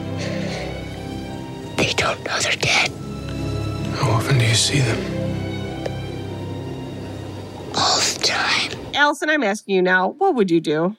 They don't know they're dead. How often do you see them? All the time. Allison, I'm asking you now, what would you do?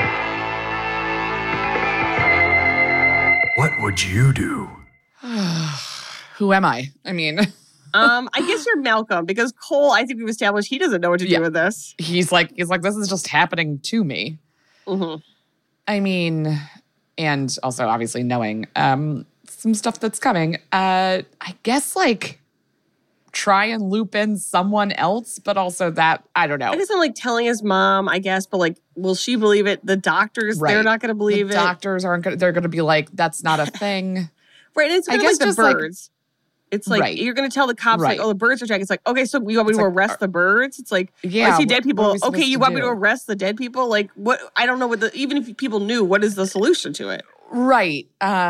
What would you do? Who am I? I mean... I guess you're Malcolm, because Cole, I think we've established he doesn't know what to do with this. He's like, this is just happening to me. Mm-hmm. I mean, and also obviously knowing some stuff that's coming. I guess like try and loop in someone else, but also that, I don't know. I guess I'm like telling his mom, I guess, but like, will she believe it? The doctors, they're not going to believe it. The doctors aren't going to, they're going to be like, that's not a thing. Right, it's kind of like the birds. It's like, you're going to tell the cops, like, oh, the birds are attacking. It's like, okay, so you want me to arrest the birds? It's like, I see dead people. Okay, you want me to arrest the dead people? Like, what? I don't know what even if people knew, what is the solution to it? Right.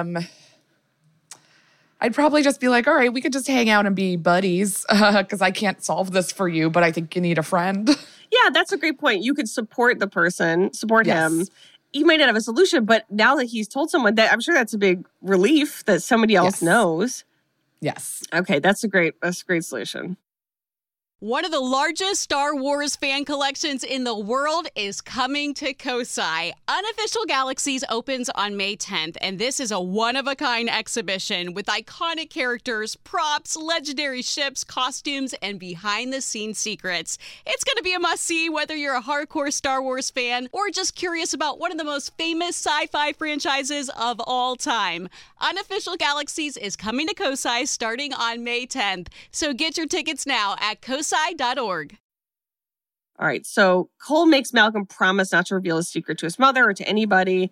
I'd probably just be like, all right, we could just hang out and be buddies because I can't solve this for you, but I think you need a friend. Yeah, that's a great point. You could support the person, support him. He might not have a solution, but now that he's told someone, that I'm sure that's a big relief that somebody else knows. Yes. Okay, that's a great solution. One of the largest Star Wars fan collections in the world is coming to Kosai. Unofficial Galaxies opens on May 10th, and this is a one-of-a-kind exhibition with iconic characters, props, legendary ships, costumes, and behind-the-scenes secrets. It's going to be a must-see whether you're a hardcore Star Wars fan or just curious about one of the most famous sci-fi franchises of all time. Unofficial Galaxies is coming to Kosai starting on May 10th, so get your tickets now at kosai.org. All right, so Cole makes Malcolm promise not to reveal his secret to his mother or to anybody.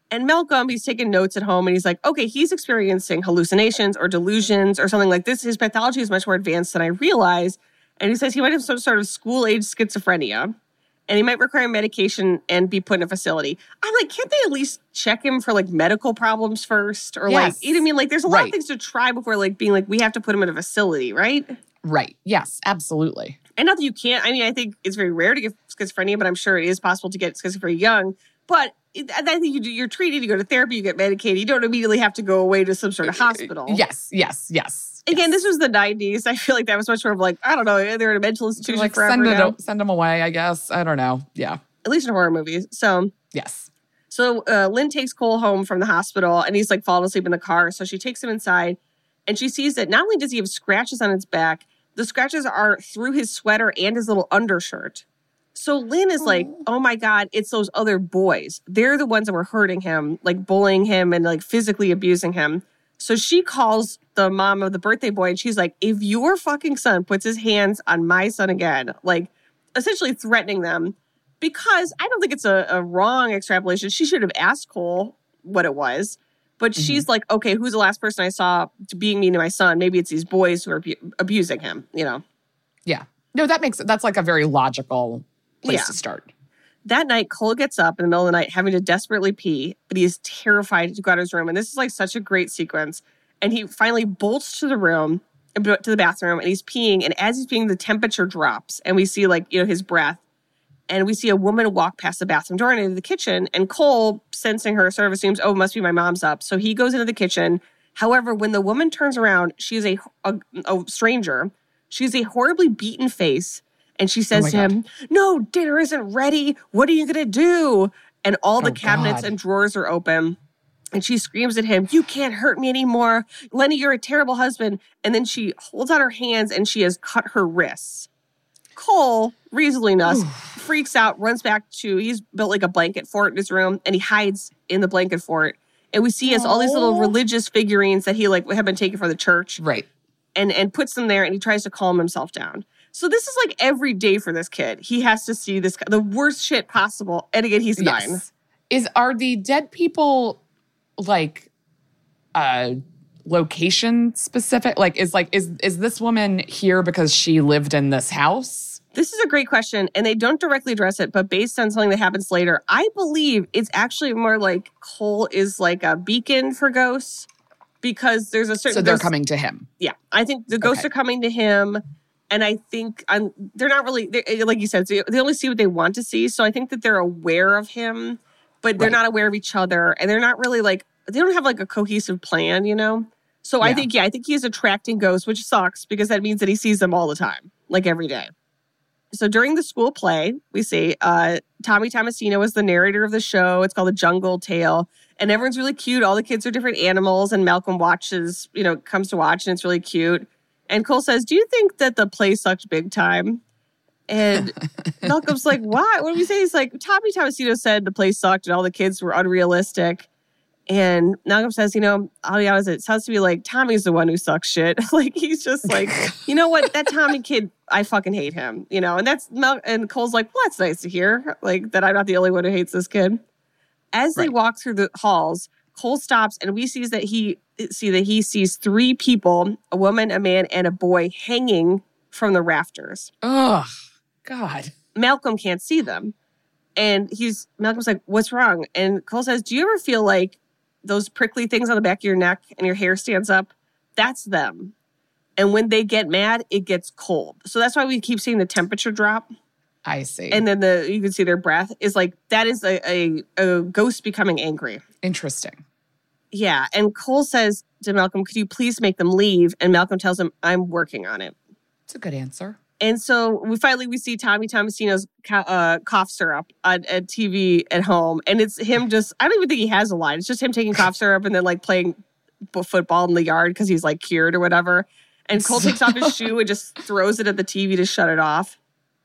And Malcolm, he's taking notes at home and he's like, okay, he's experiencing hallucinations or delusions or something like this. His pathology is much more advanced than I realize. And he says he might have some sort of school-age schizophrenia and he might require medication and be put in a facility. I'm like, can't they at least check him for like medical problems first? Or like, you know what I mean? Like there's a lot of things to try before like being like, we have to put him in a facility, right? Right. Yes, absolutely. And not that you can't. I mean, I think it's very rare to get schizophrenia, but I'm sure it is possible to get schizophrenia young. But I think you're treated, you go to therapy, you get medicated. You don't immediately have to go away to some sort of hospital. Yes. Again, this was the 90s. I feel like that was much more of like, I don't know, they're in a mental institution like forever send them away, I guess. I don't know. Yeah. At least in horror movies. So, yes. So Lynn takes Cole home from the hospital and he's like falling asleep in the car. So she takes him inside and she sees that not only does he have scratches on his back, the scratches are through his sweater and his little undershirt. So Lynn is like, oh my God, it's those other boys. They're the ones that were hurting him, like bullying him and like physically abusing him. So she calls the mom of the birthday boy and she's like, if your fucking son puts his hands on my son again, like essentially threatening them, because I don't think it's a wrong extrapolation. She should have asked Cole what it was. But she's like, okay, who's the last person I saw being mean to my son? Maybe it's these boys who are abusing him, you know? Yeah. No, that's like a very logical place to start. That night, Cole gets up in the middle of the night having to desperately pee, but he is terrified to go out of his room. And this is like such a great sequence. And he finally bolts to the room, to the bathroom, and he's peeing. And as he's peeing, the temperature drops. And we see like, you know, his breath. And we see a woman walk past the bathroom door and into the kitchen. And Cole, sensing her, sort of assumes, oh, it must be my mom's up. So he goes into the kitchen. However, when the woman turns around, she is a stranger. She has a horribly beaten face. And she says to him, no, dinner isn't ready. What are you going to do? And all the cabinets and drawers are open. And she screams at him, you can't hurt me anymore. Lenny, you're a terrible husband. And then she holds out her hands and she has cut her wrists. Cole, reasonably enough, freaks out, runs back to, he's built like a blanket fort in his room, and he hides in the blanket fort. And we see he has all these little religious figurines that he like have been taken from the church. Right. And puts them there, and he tries to calm himself down. So this is like every day for this kid. He has to see this, the worst shit possible. And again, he's 9. Are the dead people like location specific? Like is this woman here because she lived in this house? This is a great question, and they don't directly address it, but based on something that happens later, I believe it's actually more like Cole is like a beacon for ghosts because there's a certain... So they're coming to him. Yeah, I think the ghosts are coming to him, and I think they're not really... like you said, they only see what they want to see, so I think that they're aware of him, but they're not aware of each other, and they're not really like... They don't have like a cohesive plan, you know? So I think he's attracting ghosts, which sucks because that means that he sees them all the time, like every day. So during the school play, we see Tommy Tomasino is the narrator of the show. It's called The Jungle Tale. And everyone's really cute. All the kids are different animals. And Malcolm watches, comes to watch, and it's really cute. And Cole says, do you think that the play sucked big time? And Malcolm's like, what? What did we say? He's like, Tommy Tomasino said the play sucked and all the kids were unrealistic. And Malcolm says, I'll be honest, it sounds to me like Tommy's the one who sucks shit. Like, he's just like, you know what? That Tommy kid, I fucking hate him, And and Cole's like, well, that's nice to hear. Like, that I'm not the only one who hates this kid. As they walk through the halls, Cole stops and we see that he sees 3 people, a woman, a man, and a boy hanging from the rafters. Oh, God. Malcolm can't see them. And Malcolm's like, what's wrong? And Cole says, do you ever feel like those prickly things on the back of your neck and your hair stands up? That's them. And when they get mad, it gets cold. So that's why we keep seeing the temperature drop. I see. And then you can see their breath is like, that is a ghost becoming angry. Interesting. Yeah. And Cole says to Malcolm, could you please make them leave? And Malcolm tells him, I'm working on it. It's a good answer. And so we see Tommy Tomasino's cough syrup on TV at home. And it's him I don't even think he has a line. It's just him taking cough syrup and then like playing football in the yard because he's like cured or whatever. And Cole takes off his shoe and just throws it at the TV to shut it off.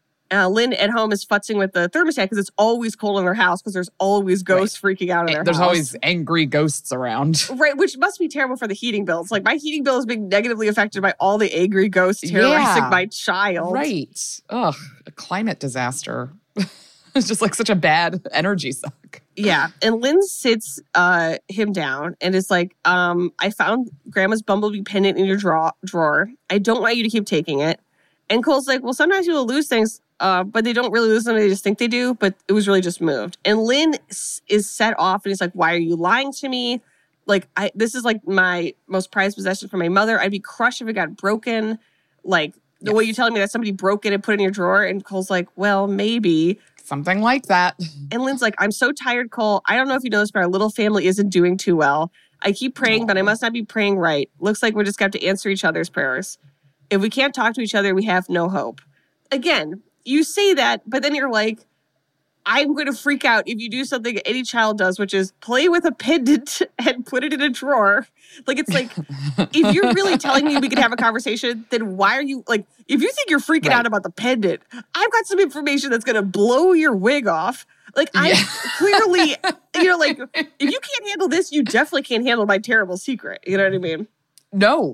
Lynn at home is futzing with the thermostat because it's always cold in their house because there's always ghosts freaking out in their There's house. always angry ghosts around. Right, which must be terrible for the heating bills. Like, my heating bill is being negatively affected by all the angry ghosts terrorizing my child. Right. Ugh, a climate disaster. It's just like such a bad energy suck. Yeah. And Lynn sits him down and is like, I found Grandma's bumblebee pendant in your drawer. I don't want you to keep taking it. And Cole's like, well, sometimes people lose things, but they don't really lose them. They just think they do. But it was really just moved. And Lynn is set off and he's like, why are you lying to me? Like, this is like my most prized possession from my mother. I'd be crushed if it got broken. Like, the way you're telling me that somebody broke it and put it in your drawer. And Cole's like, well, maybe. Something like that. And Lynn's like, I'm so tired, Cole. I don't know if you know this, but our little family isn't doing too well. I keep praying, but I must not be praying right. Looks like we're just going to have to answer each other's prayers. If we can't talk to each other, we have no hope. Again, you say that, but then you're like, I'm going to freak out if you do something any child does, which is play with a pendant and put it in a drawer. Like, it's like, if you're really telling me we could have a conversation, then why are you, like, if you think you're freaking out about the pendant, I've got some information that's going to blow your wig off. Like, I clearly, like, if you can't handle this, you definitely can't handle my terrible secret. You know what I mean? No.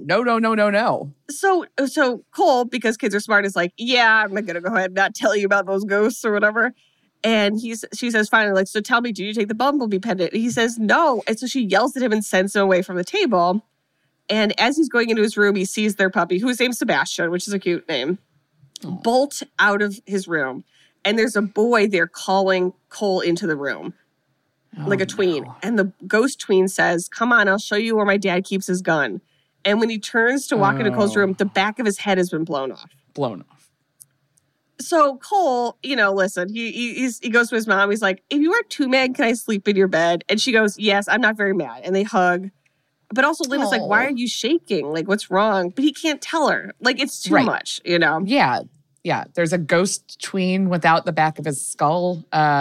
So Cole, because kids are smart, is like, yeah, I'm going to go ahead and not tell you about those ghosts or whatever. And she says, finally, like, so tell me, did you take the bumblebee pendant? And he says, no. And so she yells at him and sends him away from the table. And as he's going into his room, he sees their puppy, who's named Sebastian, which is a cute name, bolt out of his room. And there's a boy there calling Cole into the room, like a tween. No. And the ghost tween says, come on, I'll show you where my dad keeps his gun. And when he turns to walk into Cole's room, the back of his head has been blown off. So Cole, listen, he goes to his mom. He's like, if you aren't too mad, can I sleep in your bed? And she goes, yes, I'm not very mad. And they hug. But also Lynn is like, why are you shaking? Like, what's wrong? But he can't tell her. Like, it's too much, Yeah. Yeah. There's a ghost tween without the back of his skull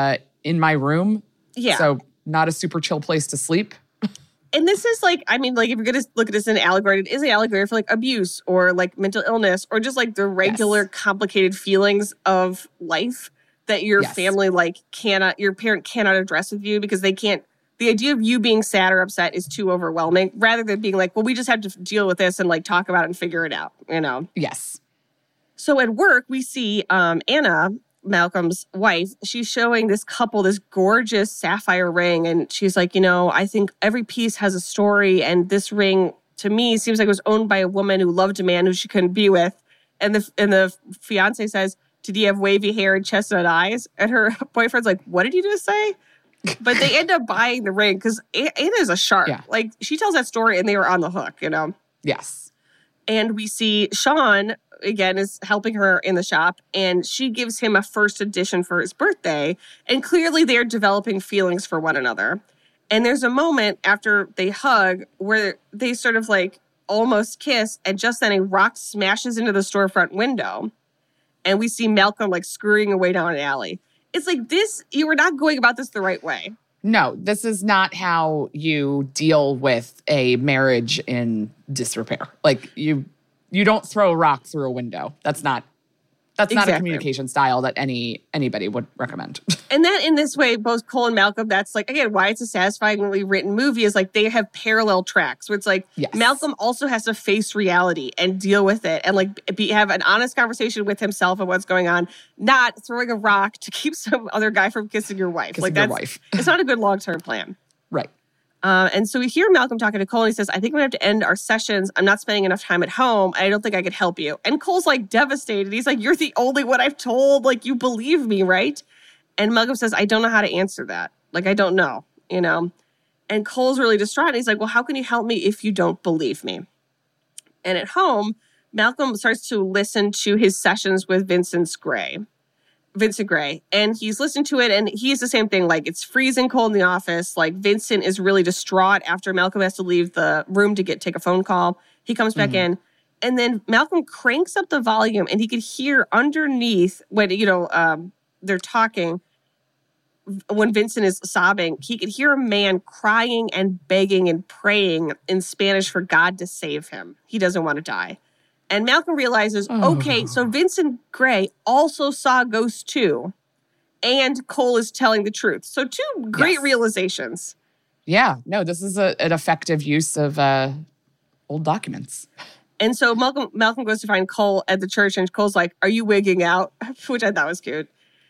in my room. Yeah. So not a super chill place to sleep. And this is like, I mean, like, if you're going to look at this in an allegory, it is an allegory for like abuse or like mental illness or just like the regular complicated feelings of life that your family your parent cannot address with you because they can't, the idea of you being sad or upset is too overwhelming rather than being like, well, we just have to deal with this and like talk about it and figure it out, Yes. So at work, we see Anna, Malcolm's wife, she's showing this couple this gorgeous sapphire ring. And she's like, I think every piece has a story. And this ring, to me, seems like it was owned by a woman who loved a man who she couldn't be with. And the fiance says, did he have wavy hair and chestnut eyes? And her boyfriend's like, what did you just say? But they end up buying the ring because Anna is a shark. Yeah. Like, she tells that story and they were on the hook, Yes. And we see Sean, again, is helping her in the shop, and she gives him a first edition for his birthday, and clearly they're developing feelings for one another. And there's a moment after they hug where they sort of like almost kiss, and just then a rock smashes into the storefront window, and we see Malcolm like scurrying away down an alley. It's like this, you were not going about this the right way. No, this is not how you deal with a marriage in disrepair. Like, you don't throw a rock through a window. That's not a communication style that anybody would recommend. And that in this way, both Cole and Malcolm, that's like, again, why it's a satisfyingly written movie is like they have parallel tracks where it's like Malcolm also has to face reality and deal with it and like have an honest conversation with himself and what's going on, not throwing a rock to keep some other guy from kissing your wife. It's not a good long-term plan. Right. And so we hear Malcolm talking to Cole, and he says, I think we have to end our sessions. I'm not spending enough time at home. I don't think I could help you. And Cole's like devastated. He's like, you're the only one I've told. Like, you believe me, right? And Malcolm says, I don't know how to answer that. Like, I don't know, And Cole's really distraught. And he's like, well, how can you help me if you don't believe me? And at home, Malcolm starts to listen to his sessions with Vincent Gray. And he's listened to it, and he's the same thing. Like, it's freezing cold in the office. Like, Vincent is really distraught after Malcolm has to leave the room to take a phone call. He comes back in, and then Malcolm cranks up the volume, and he could hear underneath when, they're talking, when Vincent is sobbing, he could hear a man crying and begging and praying in Spanish for God to save him. He doesn't want to die. And Malcolm realizes, okay, so Vincent Gray also saw ghosts too, and Cole is telling the truth. So two great realizations. Yeah, no, this is an effective use of old documents. And so Malcolm goes to find Cole at the church, and Cole's like, are you wigging out? Which I thought was cute.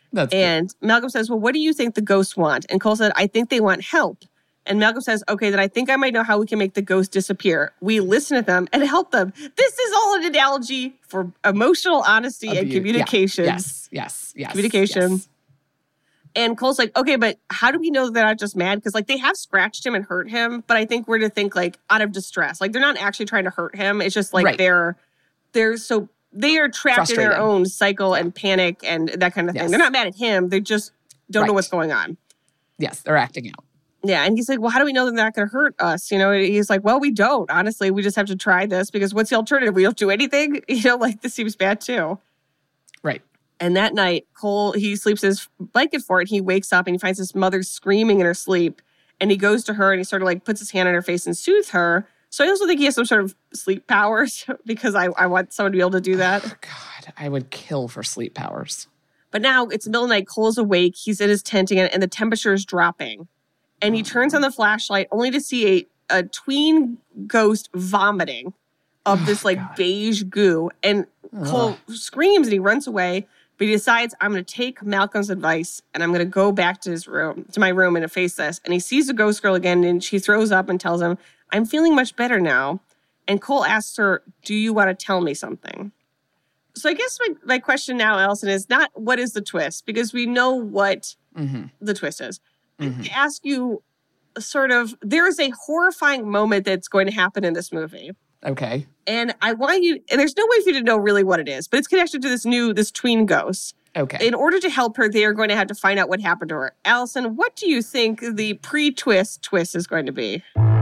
That's and Malcolm says, well, what do you think the ghosts want? And Cole said, I think they want help. And Malcolm says, okay, then I think I might know how we can make the ghosts disappear. We listen to them and help them. This is all an analogy for emotional honesty and communications. Yes. Communication. Yes. And Cole's like, okay, but how do we know they're not just mad? Because, like, they have scratched him and hurt him, but I think we're to think, like, out of distress. Like, they're not actually trying to hurt him. It's just, like, they are trapped in their own cycle and panic and that kind of thing. They're not mad at him. They just don't know what's going on. Yes, they're acting out. Yeah, and he's like, well, how do we know they're not going to hurt us? You know, he's like, well, we don't. Honestly, we just have to try this because what's the alternative? We don't do anything? You know, like, this seems bad, too. Right. And that night, Cole, he sleeps his blanket for it. He wakes up and he finds his mother screaming in her sleep. And he goes to her and he sort of like puts his hand on her face and soothes her. So I also think he has some sort of sleep powers because I want someone to be able to do that. Oh, God, I would kill for sleep powers. But now it's the middle of the night. Cole's awake. He's in his tent again and the temperature is dropping. And he turns on the flashlight only to see a tween ghost vomiting of this like beige goo. And Cole screams and he runs away. But he decides, I'm going to take Malcolm's advice and I'm going to go back to my room and face this. And he sees the ghost girl again and she throws up and tells him, I'm feeling much better now. And Cole asks her, do you want to tell me something? So I guess my question now, Allison, is not what is the twist? Because we know what the twist is. I ask you sort of, there is a horrifying moment that's going to happen in this movie. Okay. And I want you, and there's no way for you to know really what it is, but it's connected to this tween ghost. Okay. In order to help her, they are going to have to find out what happened to her. Allison, what do you think the pre-twist is going to be?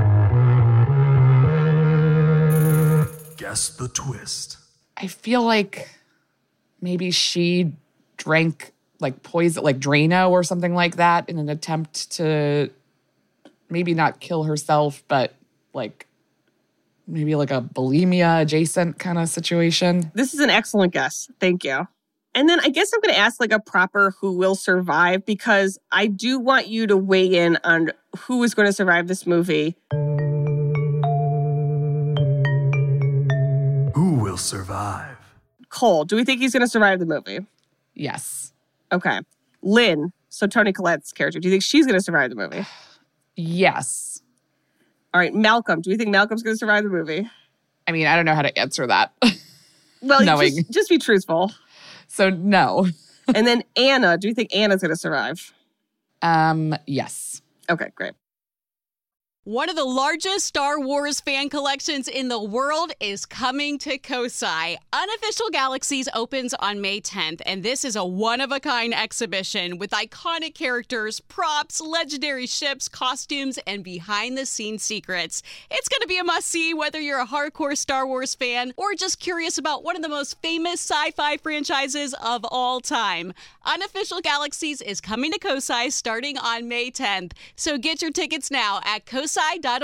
Guess the twist. I feel like maybe she drank like poison, like Drano or something like that in an attempt to maybe not kill herself, but like maybe like a bulimia adjacent kind of situation. This is an excellent guess. Thank you. And then I guess I'm going to ask like a proper who will survive because I do want you to weigh in on who is going to survive this movie. Who will survive? Cole, do we think he's going to survive the movie? Yes. Okay. Lynn, so Toni Collette's character, do you think she's going to survive the movie? Yes. All right, Malcolm, do we think Malcolm's going to survive the movie? I mean, I don't know how to answer that. Well, just be truthful. So no. And then Anna, do you think Anna's going to survive? Yes. Okay, great. One of the largest Star Wars fan collections in the world is coming to Kosai. Unofficial Galaxies opens on May 10th, and this is a one-of-a-kind exhibition with iconic characters, props, legendary ships, costumes, and behind-the-scenes secrets. It's going to be a must-see whether you're a hardcore Star Wars fan or just curious about one of the most famous sci-fi franchises of all time. Unofficial Galaxies is coming to Kosai starting on May 10th, so get your tickets now at kosai.org.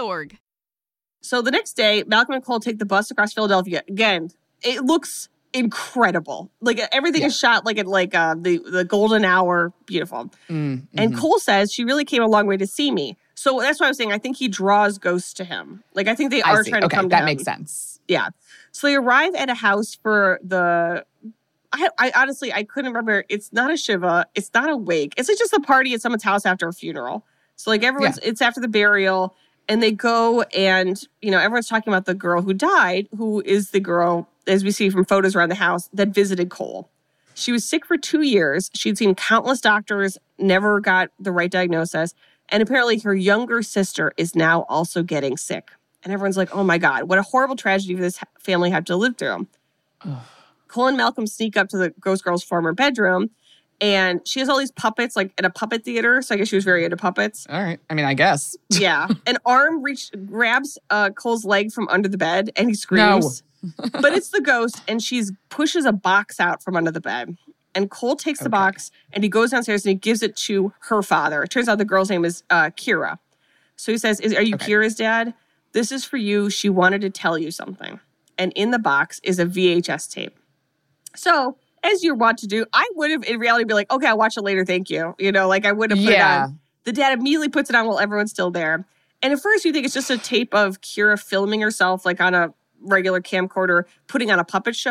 So the next day, Malcolm and Cole take the bus across Philadelphia. Again, it looks incredible. Like everything is shot like at the golden hour. Beautiful. And Cole says she really came a long way to see me. So that's why I was saying I think he draws ghosts to him. Like I think they are trying to come to him. That makes sense. Yeah. So they arrive at a house for the... I honestly, I couldn't remember. It's not a Shiva. It's not a wake. It's like just a party at someone's house after a funeral. So like it's after the burial and they go and, you know, everyone's talking about the girl who died, who is the girl, as we see from photos around the house, that visited Cole. She was sick for 2 years. She'd seen countless doctors, never got the right diagnosis. And apparently her younger sister is now also getting sick. And everyone's like, oh my God, what a horrible tragedy this family had to live through. Cole and Malcolm sneak up to the ghost girl's former bedroom. And she has all these puppets, like at a puppet theater. So I guess she was very into puppets. All right. I mean, I guess. Yeah. An arm grabs Cole's leg from under the bed and he screams. No. But it's the ghost and she pushes a box out from under the bed. And Cole takes the box and he goes downstairs and he gives it to her father. It turns out the girl's name is Kira. So he says, are you Kira's dad? This is for you. She wanted to tell you something. And in the box is a VHS tape. So, as you're wont to do, I would have, in reality, be like, okay, I'll watch it later, thank you. You know, like I would have put it on. The dad immediately puts it on while everyone's still there. And at first you think it's just a tape of Kira filming herself, like on a regular camcorder, putting on a puppet show.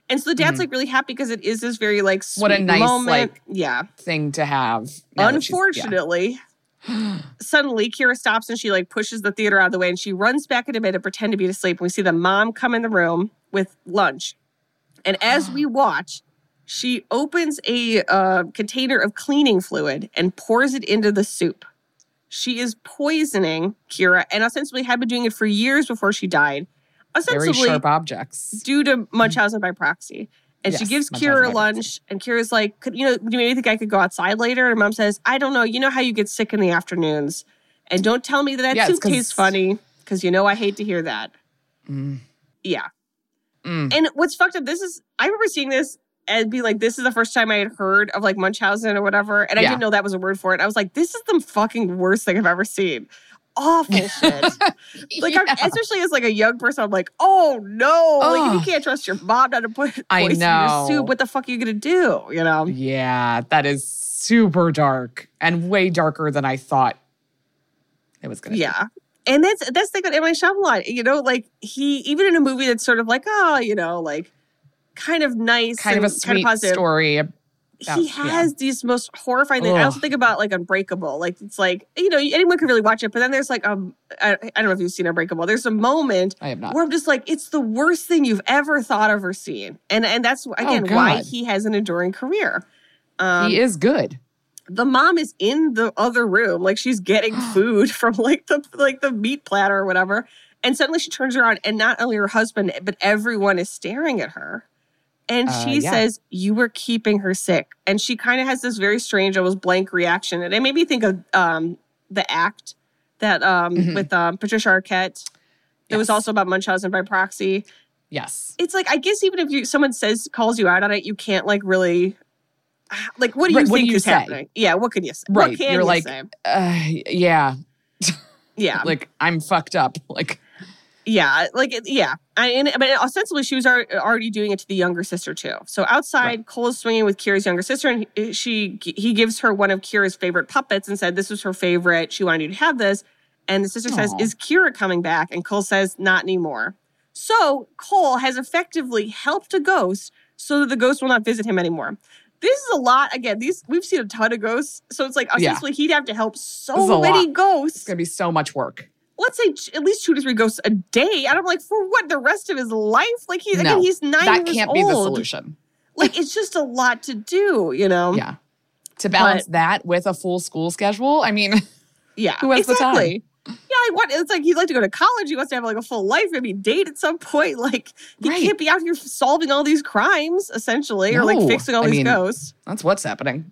And so the dad's like really happy because it is this very like sweet What a nice moment. like thing to have. now that she's- Unfortunately, suddenly Kira stops and she like pushes the theater out of the way and she runs back into bed to pretend to be asleep. And we see the mom come in the room with lunch. And as we watch, she opens a container of cleaning fluid and pours it into the soup. She is poisoning Kira and ostensibly had been doing it for years before she died. Very Ostensibly sharp objects. due to Munchausen by proxy. And she Yes, gives Munchausen Kira by lunch, and Kira's like, do you maybe think I could go outside later? And Mom says, I don't know. You know how you get sick in the afternoons. And don't tell me that Yeah, soup it's 'cause- tastes funny, because you know I hate to hear that. Yeah. And what's fucked up, I remember seeing this and be like, this is the first time I had heard of like Munchausen or whatever. And I Yeah. didn't know that was a word for it. I was like, this is the fucking worst thing I've ever seen. Awful shit. Like, especially as like a young person, I'm like, oh no. Like, if you can't trust your mom not to put I poison in your know. soup, what the fuck are you going to do? You know? Yeah, that is super dark and way darker than I thought it was going to Yeah. And that's the thing with M. Night Shyamalan. You know, like he, even in a movie that's sort of like, like kind of nice. be. Kind of and a sweet positive, story. He has these most horrifying things. I also think about like Unbreakable. Like it's like, anyone can really watch it, but then there's like I don't know if you've seen Unbreakable. There's a moment I have not. where I'm just like, it's the worst thing you've ever thought of or seen. And that's again why God. he has an enduring career. He is good. The mom is in the other room, like she's getting food from like the meat platter or whatever. And suddenly she turns around and not only her husband, but everyone is staring at her. And she says, you were keeping her sick. And she kind of has this very strange, almost blank reaction. And it made me think of The Act that with Patricia Arquette. It was also about Munchausen by proxy. Yes. It's like, I guess even if someone calls you out on it, you can't like really, like, what do you think is happening? Yeah, what can you say? Right. What can You're you like, say? yeah. Yeah. Like, I'm fucked up. Like, yeah, but ostensibly she was already doing it to the younger sister too. So outside, Cole is swinging with Kira's younger sister, and he gives her one of Kira's favorite puppets and said this was her favorite. She wanted you to have this, and the sister says, "Is Kira coming back?" And Cole says, "Not anymore." So Cole has effectively helped a ghost so that the ghost will not visit him anymore. This is a lot. Again, we've seen a ton of ghosts, so it's like ostensibly he'd have to help so many ghosts. It's gonna be so much work. Let's say at least 2 to 3 ghosts a day. And I'm like, for what? The rest of his life? Like, he's 9 years old. That can't be the solution. Like, it's just a lot to do, you know? Yeah. To balance that with a full school schedule, I mean, yeah, who has the time? Yeah, it's like he'd like to go to college. He wants to have like a full life, maybe date at some point. Like, he can't be out here solving all these crimes, essentially, or like fixing all these ghosts. That's what's happening.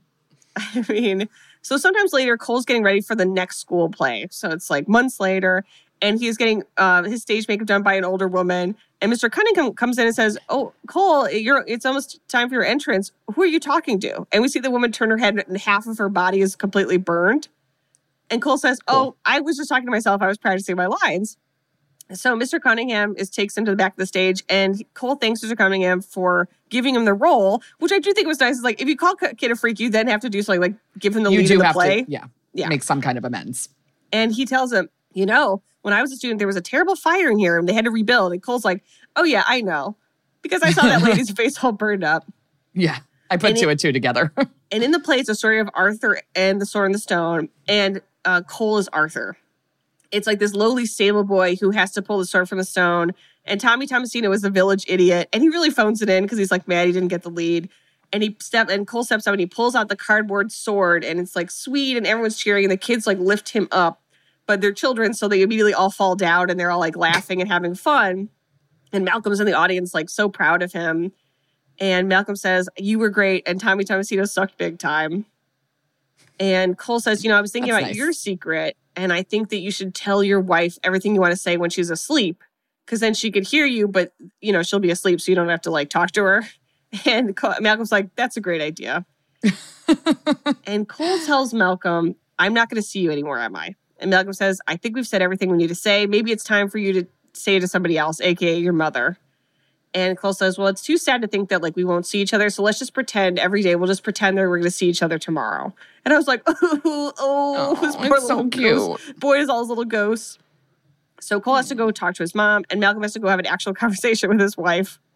I mean, so sometimes later, Cole's getting ready for the next school play. So it's like months later, and he's getting his stage makeup done by an older woman. And Mr. Cunningham comes in and says, "Oh, Cole, it's almost time for your entrance. Who are you talking to?" And we see the woman turn her head, and half of her body is completely burned. And Cole says, "Oh, I was just talking to myself. I was practicing my lines." So Mr. Cunningham takes him to the back of the stage, and Cole thanks Mr. Cunningham for giving him the role, which I do think was nice. Is like, if you call a kid a freak, you then have to do something like give him the lead in the play. Make some kind of amends. And he tells him, when I was a student, there was a terrible fire in here, and they had to rebuild. And Cole's like, "Oh yeah, I know, because I saw that lady's face all burned up." Yeah, I put 2 and 2 together. And in the play, it's a story of Arthur and the Sword and the Stone, and Cole is Arthur. It's like this lowly stable boy who has to pull the sword from the stone. And Tommy Tomasino is the village idiot. And he really phones it in because he's like mad he didn't get the lead. And Cole steps up and he pulls out the cardboard sword. And it's like sweet and everyone's cheering. And the kids like lift him up. But they're children, so they immediately all fall down. And they're all like laughing and having fun. And Malcolm's in the audience like so proud of him. And Malcolm says, "You were great." And Tommy Tomasino sucked big time. And Cole says, "I was thinking about your secret. And I think that you should tell your wife everything you want to say when she's asleep, because then she could hear you, but, she'll be asleep, so you don't have to, like, talk to her." And Malcolm's like, "That's a great idea." And Cole tells Malcolm, "I'm not going to see you anymore, am I?" And Malcolm says, "I think we've said everything we need to say. Maybe it's time for you to say it to somebody else, a.k.a. your mother." And Cole says, "Well, it's too sad to think that, like, we won't see each other, so let's just pretend every day. We'll just pretend that we're going to see each other tomorrow." And I was like, this poor it's so little cute. ghost. Boy, is all his little ghosts. So Cole has to go talk to his mom, and Malcolm has to go have an actual conversation with his wife.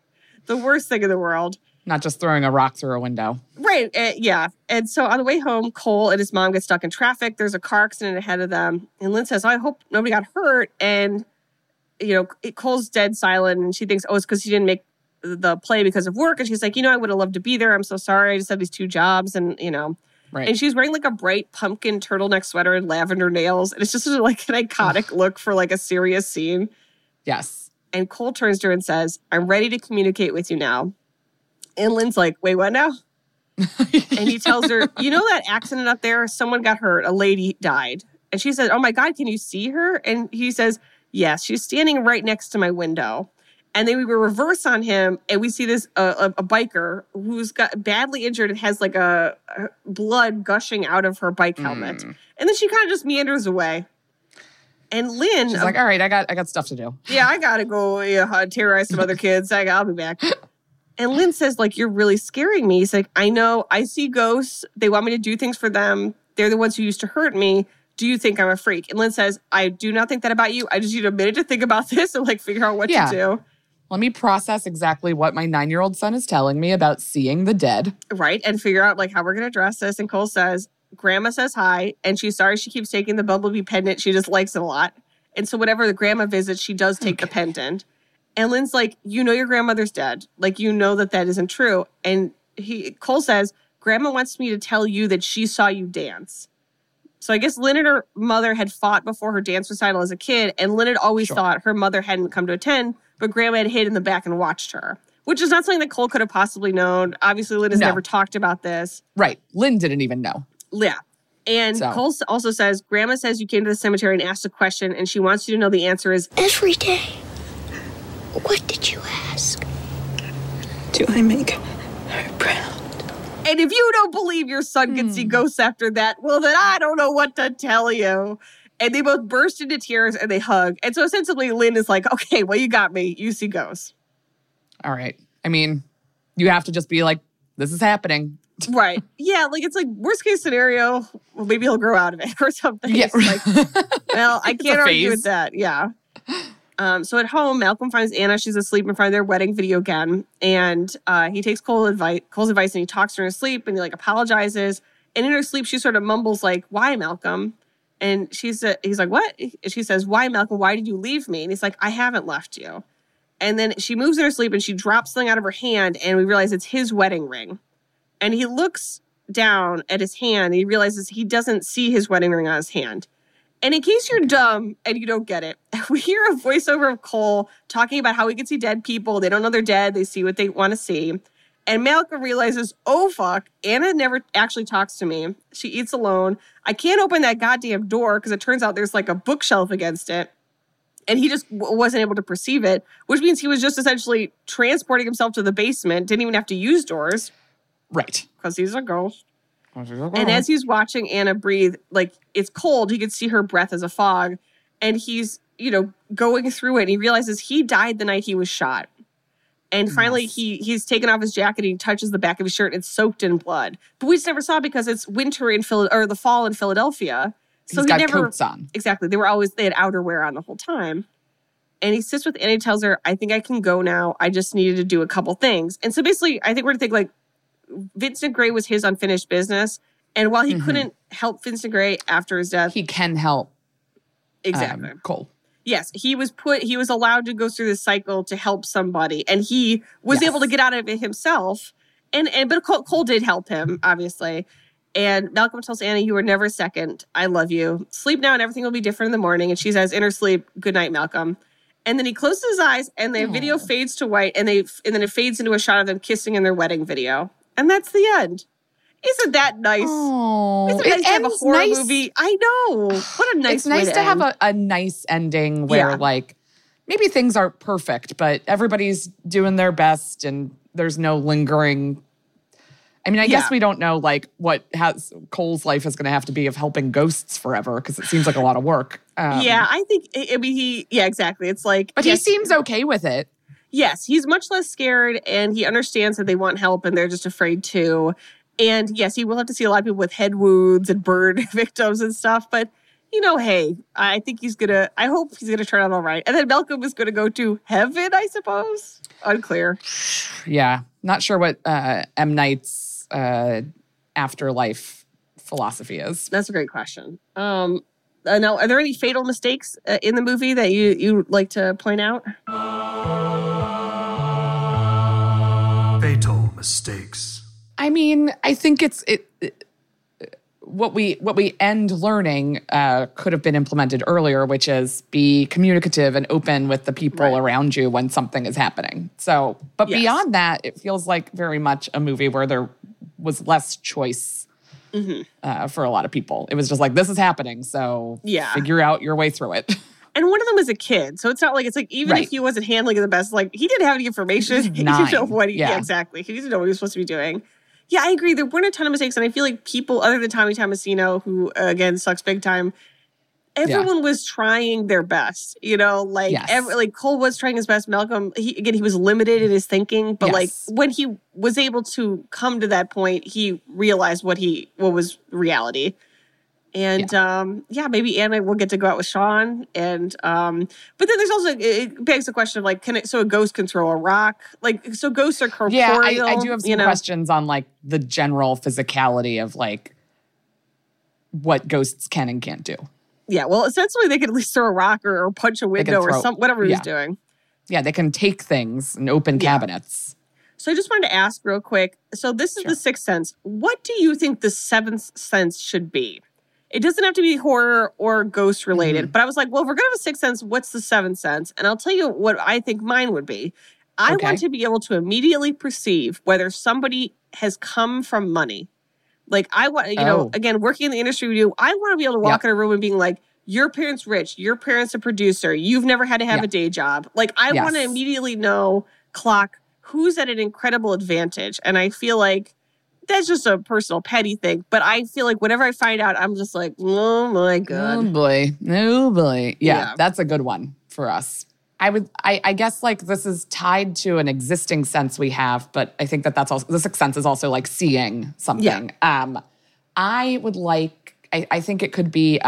The worst thing in the world. Not just throwing a rock through a window. Right. Yeah. And so on the way home, Cole and his mom get stuck in traffic. There's a car accident ahead of them. And Lynn says, I hope nobody got hurt. And, Cole's dead silent. And she thinks, it's because he didn't make the play because of work. And she's like, I would have loved to be there. I'm so sorry. I just have these 2 jobs. And, Right. And she's wearing like a bright pumpkin turtleneck sweater and lavender nails. And it's just like an iconic look for like a serious scene. Yes. And Cole turns to her and says, I'm ready to communicate with you now. And Lynn's like, wait, what now? And he tells her, that accident up there? Someone got hurt. A lady died. And she said, oh my God, can you see her? And he says, yes, she's standing right next to my window. And then we reverse on him, and we see this a biker who's got badly injured and has like a blood gushing out of her bike helmet. And then she kind of just meanders away. And Lynn, she's like, all right, I got stuff to do. Yeah, I gotta go terrorize some other kids. I'll be back. And Lynn says, like, you're really scaring me. He's like, I know, I see ghosts. They want me to do things for them. They're the ones who used to hurt me. Do you think I'm a freak? And Lynn says, I do not think that about you. I just need a minute to think about this and like figure out what to do. Let me process exactly what my 9-year-old son is telling me about seeing the dead. Right. And figure out like how we're going to address this. And Cole says, Grandma says hi. And she's sorry she keeps taking the bumblebee pendant. She just likes it a lot. And so whenever the grandma visits, she does take the pendant. And Lynn's like, your grandmother's dead. Like, that isn't true. And Cole says, Grandma wants me to tell you that she saw you dance. So I guess Lynn and her mother had fought before her dance recital as a kid. And Lynn had always thought her mother hadn't come to attend. But Grandma had hid in the back and watched her, which is not something that Cole could have possibly known. Obviously, Lynn has never talked about this. Right. Lynn didn't even know. Yeah. And Cole also says, Grandma says you came to the cemetery and asked a question, and she wants you to know the answer is every day. What did you ask? Do I make her proud? And if you don't believe your son can see ghosts after that, well, then I don't know what to tell you. And they both burst into tears and they hug. And so ostensibly, Lynn is like, okay, well, you got me. You see ghosts. All right. I mean, you have to just be like, this is happening. Right. Yeah, like it's like worst case scenario, well, maybe he'll grow out of it or something. Yeah. It's like, well, I can't argue with that. Yeah. So at home, Malcolm finds Anna. She's asleep in front of their wedding video again. And he takes Cole's advice and he talks to her in her sleep and he like apologizes. And in her sleep, she sort of mumbles like, why, Malcolm? And he's like, what? And she says, why, Malcolm? Why did you leave me? And he's like, I haven't left you. And then she moves in her sleep and she drops something out of her hand. And we realize it's his wedding ring. And he looks down at his hand. And he realizes he doesn't see his wedding ring on his hand. And in case you're dumb and you don't get it, we hear a voiceover of Cole talking about how he can see dead people. They don't know they're dead. They see what they want to see. And Malcolm realizes, oh, fuck, Anna never actually talks to me. She eats alone. I can't open that goddamn door because it turns out there's like a bookshelf against it. And he just wasn't able to perceive it, which means he was just essentially transporting himself to the basement, didn't even have to use doors. Right. Because he's a ghost. And as he's watching Anna breathe, like it's cold, he could see her breath as a fog. And he's, going through it and he realizes he died the night he was shot. And finally, he's taken off his jacket and he touches the back of his shirt and it's soaked in blood. But we just never saw it because it's winter or the fall in Philadelphia. So he's got coats on. Exactly. They had outerwear on the whole time. And he sits with Anna and tells her, I think I can go now. I just needed to do a couple things. And so basically, I think we're to think like Vincent Gray was his unfinished business. And while he couldn't help Vincent Gray after his death, he can help. Exactly. Cole. Yes, he was allowed to go through this cycle to help somebody, and he was able to get out of it himself. But Cole did help him, obviously. And Malcolm tells Anna, "You were never second. I love you. Sleep now, and everything will be different in the morning." And she says, in her sleep, "Good night, Malcolm." And then he closes his eyes, and the video fades to white, and then it fades into a shot of them kissing in their wedding video, and that's the end. Isn't that nice? Oh, Isn't it nice to have a horror movie? I know. What a nice It's nice to have a nice ending where, like, maybe things aren't perfect, but everybody's doing their best and there's no lingering. I mean, I guess we don't know, like, how Cole's life is going to have to be of helping ghosts forever because it seems like a lot of work. I think, exactly. It's like. But he seems okay with it. Yes, he's much less scared and he understands that they want help and they're just afraid to. And yes, he will have to see a lot of people with head wounds and burn victims and stuff. But hey, I think I hope he's gonna turn out all right. And then Malcolm is gonna go to heaven, I suppose. Unclear. Yeah. Not sure what M. Night's afterlife philosophy is. That's a great question. Now, are there any fatal mistakes in the movie that you like to point out? Fatal mistakes. I mean, I think what we end learning could have been implemented earlier, which is be communicative and open with the people around you when something is happening. So, but beyond that, it feels like very much a movie where there was less choice for a lot of people. It was just like, this is happening, so figure out your way through it. And one of them is a kid, so it's not like even if he wasn't handling it the best, like he didn't have any information. He didn't know what exactly. He didn't know what he was supposed to be doing. Yeah, I agree. There weren't a ton of mistakes, and I feel like people other than Tommy Tomasino, who again sucks big time, everyone was trying their best. Like Cole was trying his best. Malcolm, he was limited in his thinking, but like when he was able to come to that point, he realized what was reality. And maybe Anna will get to go out with Sean. And but then there's also it begs the question of like, a ghost control a rock? Like, so ghosts are corporeal. Yeah, I do have some questions on like the general physicality of like what ghosts can and can't do. Yeah, well, essentially they could at least throw a rock or punch a window or whatever he was doing. Yeah, they can take things and open cabinets. So I just wanted to ask real quick. So this is the Sixth Sense. What do you think the Seventh Sense should be? It doesn't have to be horror or ghost related, but I was like, well, if we're going to have a Sixth Sense, what's the Seventh Sense? And I'll tell you what I think mine would be. I want to be able to immediately perceive whether somebody has come from money. Like I want, again, working in the industry we do, I want to be able to walk in a room and being like, your parents rich, your parents a producer, you've never had to have a day job. Like I want to immediately know, clock, who's at an incredible advantage. And I feel like that's just a personal petty thing. But I feel like whenever I find out, I'm just like, oh my God. Oh boy. Yeah, that's a good one for us. I guess like this is tied to an existing sense we have, but I think that's also, the Sixth Sense is also like seeing something. Yeah. I would like, I think it could be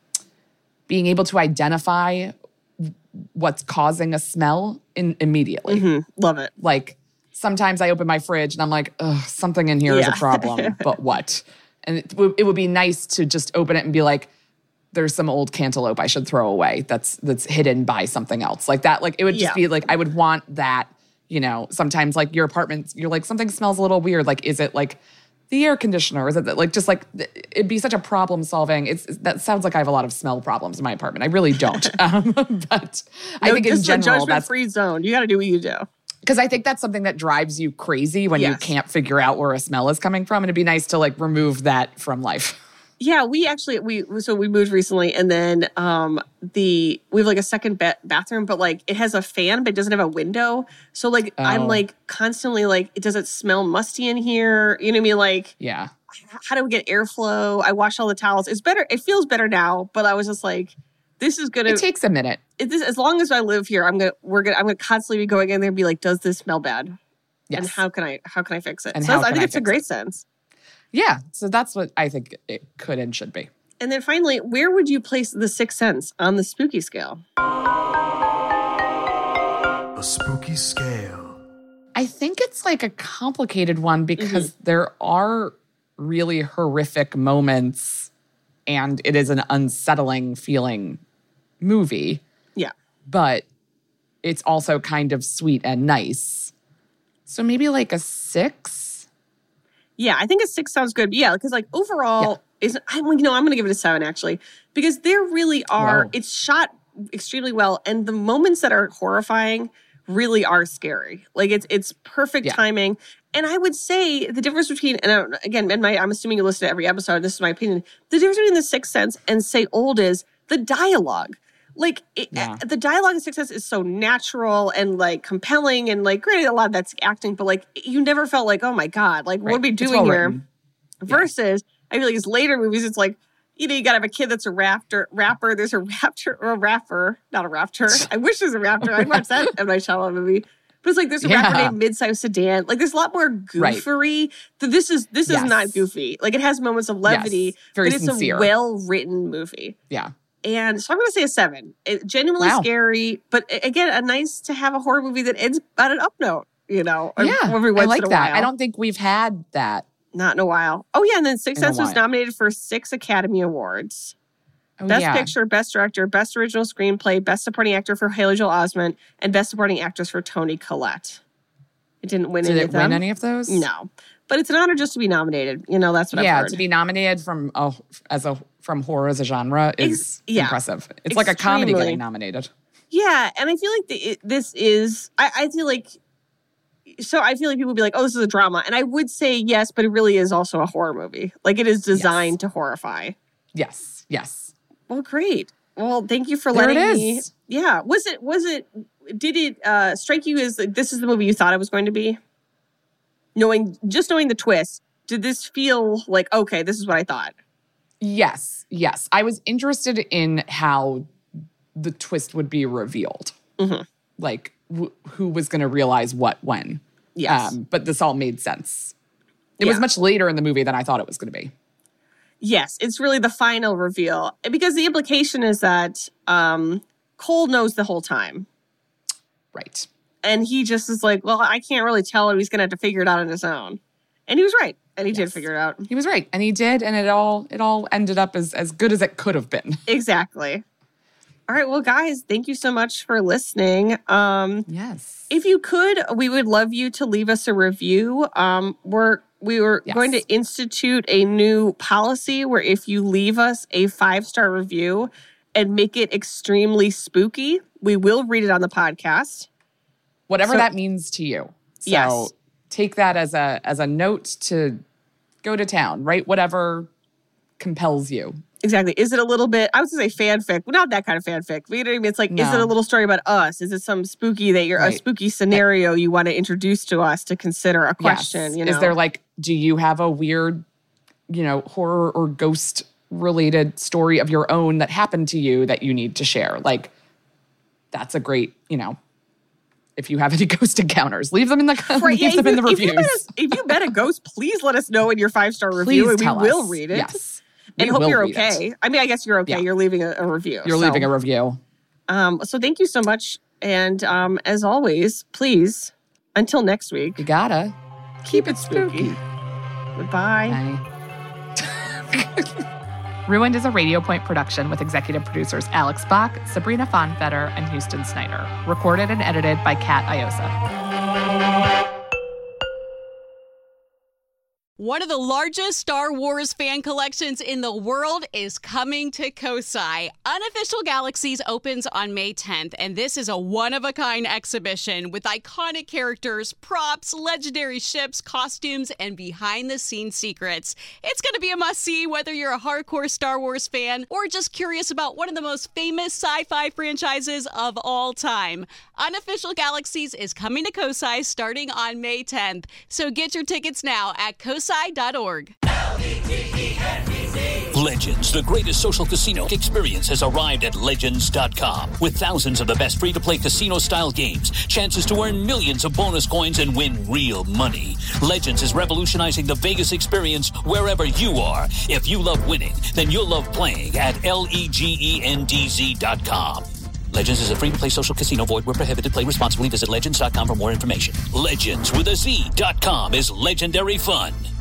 being able to identify what's causing a smell immediately. Mm-hmm. Love it. Like, sometimes I open my fridge and I'm like, ugh, something in here is a problem, but what? And it would be nice to just open it and be like, there's some old cantaloupe I should throw away that's hidden by something else. Like that, like it would just be like, I would want that, sometimes like your apartment, you're like, something smells a little weird. Like, is it like the air conditioner? Is it like, just like, it'd be such a problem solving. That sounds like I have a lot of smell problems in my apartment. I really don't. But I think in general, that's a judgment-free zone. You got to do what you do. Because I think that's something that drives you crazy when you can't figure out where a smell is coming from. And it'd be nice to like remove that from life. Yeah, we moved recently, and then we have like a second bathroom, but like it has a fan, but it doesn't have a window. So like I'm like constantly like, does it smell musty in here? You know what I mean? Like, how do we get airflow? I wash all the towels. It's better. It feels better now, but I was just like, this is gonna. It takes a minute. As long as I live here, I'm gonna constantly be going in there and be like, does this smell bad? Yes. And how can I fix it? And so I think it's a great sense. Yeah, so that's what I think it could and should be. And then finally, where would you place the Sixth Sense on the spooky scale? A spooky scale. I think it's like a complicated one because there are really horrific moments and it is an unsettling feeling movie. Yeah. But it's also kind of sweet and nice. So maybe like a 6? Yeah, I think a 6 sounds good. Yeah, because like overall, I'm going to give it a 7 actually, because there really are. Wow. It's shot extremely well, and the moments that are horrifying really are scary. Like it's perfect timing. And I would say the difference between, and again, I'm assuming you listen to every episode. This is my opinion. The difference between the Sixth Sense and Say Old is the dialogue. Like the dialogue in Sixth Sense is so natural and like compelling and like granted a lot of that's acting, but like you never felt like, oh my God, like what are we doing here? Written. Versus I feel like it's later movies, it's like, you gotta have a kid that's a rapper. There's a raptor or a rapper, not a raptor. I wish there's a raptor. I'd watch that in my Shyamalan movie. But it's like there's a rapper named Midsize Sedan. Like there's a lot more goofery. Right. This is not goofy. Like it has moments of levity, very but it's sincere. a well-written movie. Yeah. And so I'm going to say a 7. Genuinely scary, but again, a nice to have a horror movie that ends on an up note, every once I like in a that. while. I don't think we've had that. Not in a while. Oh, yeah, and then Sixth Sense was nominated for 6 Academy Awards. Best Picture, Best Director, Best Original Screenplay, Best Supporting Actor for Haley Joel Osment, and Best Supporting Actress for Toni Collette. It didn't win any of them. Did it win any of those? No. But it's an honor just to be nominated. That's what I've heard. Yeah, to be nominated from horror as a genre is impressive. It's like a comedy getting nominated. Yeah, and I feel like this is... I feel like... So I feel like people would be like, oh, this is a drama. And I would say yes, but it really is also a horror movie. Like it is designed to horrify. Yes. Well, great. Well, thank you for letting me. Yeah. Did it strike you as like, this is the movie you thought it was going to be? Knowing the twist, did this feel like, okay, this is what I thought? Yes. I was interested in how the twist would be revealed. Mm-hmm. Like who was going to realize what when. Yes. But this all made sense. It was much later in the movie than I thought it was going to be. Yes, it's really the final reveal. Because the implication is that Cole knows the whole time. Right. And he just is like, well, I can't really tell him. He's going to have to figure it out on his own. And he was right. And he did figure it out. He was right. And he did. And it all ended up as good as it could have been. Exactly. All right. Well, guys, thank you so much for listening. Yes. If you could, we would love you to leave us a review. We were going to institute a new policy where if you leave us a 5-star review and make it extremely spooky, we will read it on the podcast. Whatever that means to you. So take that as a note to go to town, right? Whatever compels you. Exactly. Is it a little bit, I was going to say fanfic, but not that kind of fanfic. But you know what I mean? It's like, is it a little story about us? Is it some spooky a spooky scenario you want to introduce to us to consider a question? Yes. Is there do you have a weird, horror or ghost related story of your own that happened to you that you need to share? Like, that's a great, if you have any ghost encounters, leave them in the reviews. If you met a ghost, please let us know in your 5-star review and we will read it. Yes. And hope you're okay. I mean, I guess you're okay. Yeah. You're leaving a review. You're leaving a review. So thank you so much. And as always, please, until next week. You gotta keep it spooky. Goodbye. Bye. Ruined is a Radio Point production with executive producers Alex Bach, Sabrina Fonfetter, and Houston Snyder. Recorded and edited by Kat Iosa. One of the largest Star Wars fan collections in the world is coming to Kosai. Unofficial Galaxies opens on May 10th, and this is a one-of-a-kind exhibition with iconic characters, props, legendary ships, costumes, and behind-the-scenes secrets. It's going to be a must-see whether you're a hardcore Star Wars fan or just curious about one of the most famous sci-fi franchises of all time. Unofficial Galaxies is coming to Kosai starting on May 10th, so get your tickets now at kosai.org. Legends, the greatest social casino experience, has arrived at Legends.com. With thousands of the best free-to-play casino-style games, chances to earn millions of bonus coins and win real money. Legends is revolutionizing the Vegas experience wherever you are. If you love winning, then you'll love playing at LEGENDZ.com. Legends is a free-to-play social casino. Void where prohibited. Play responsibly. Visit Legends.com for more information. Legends with a Z.com is legendary fun.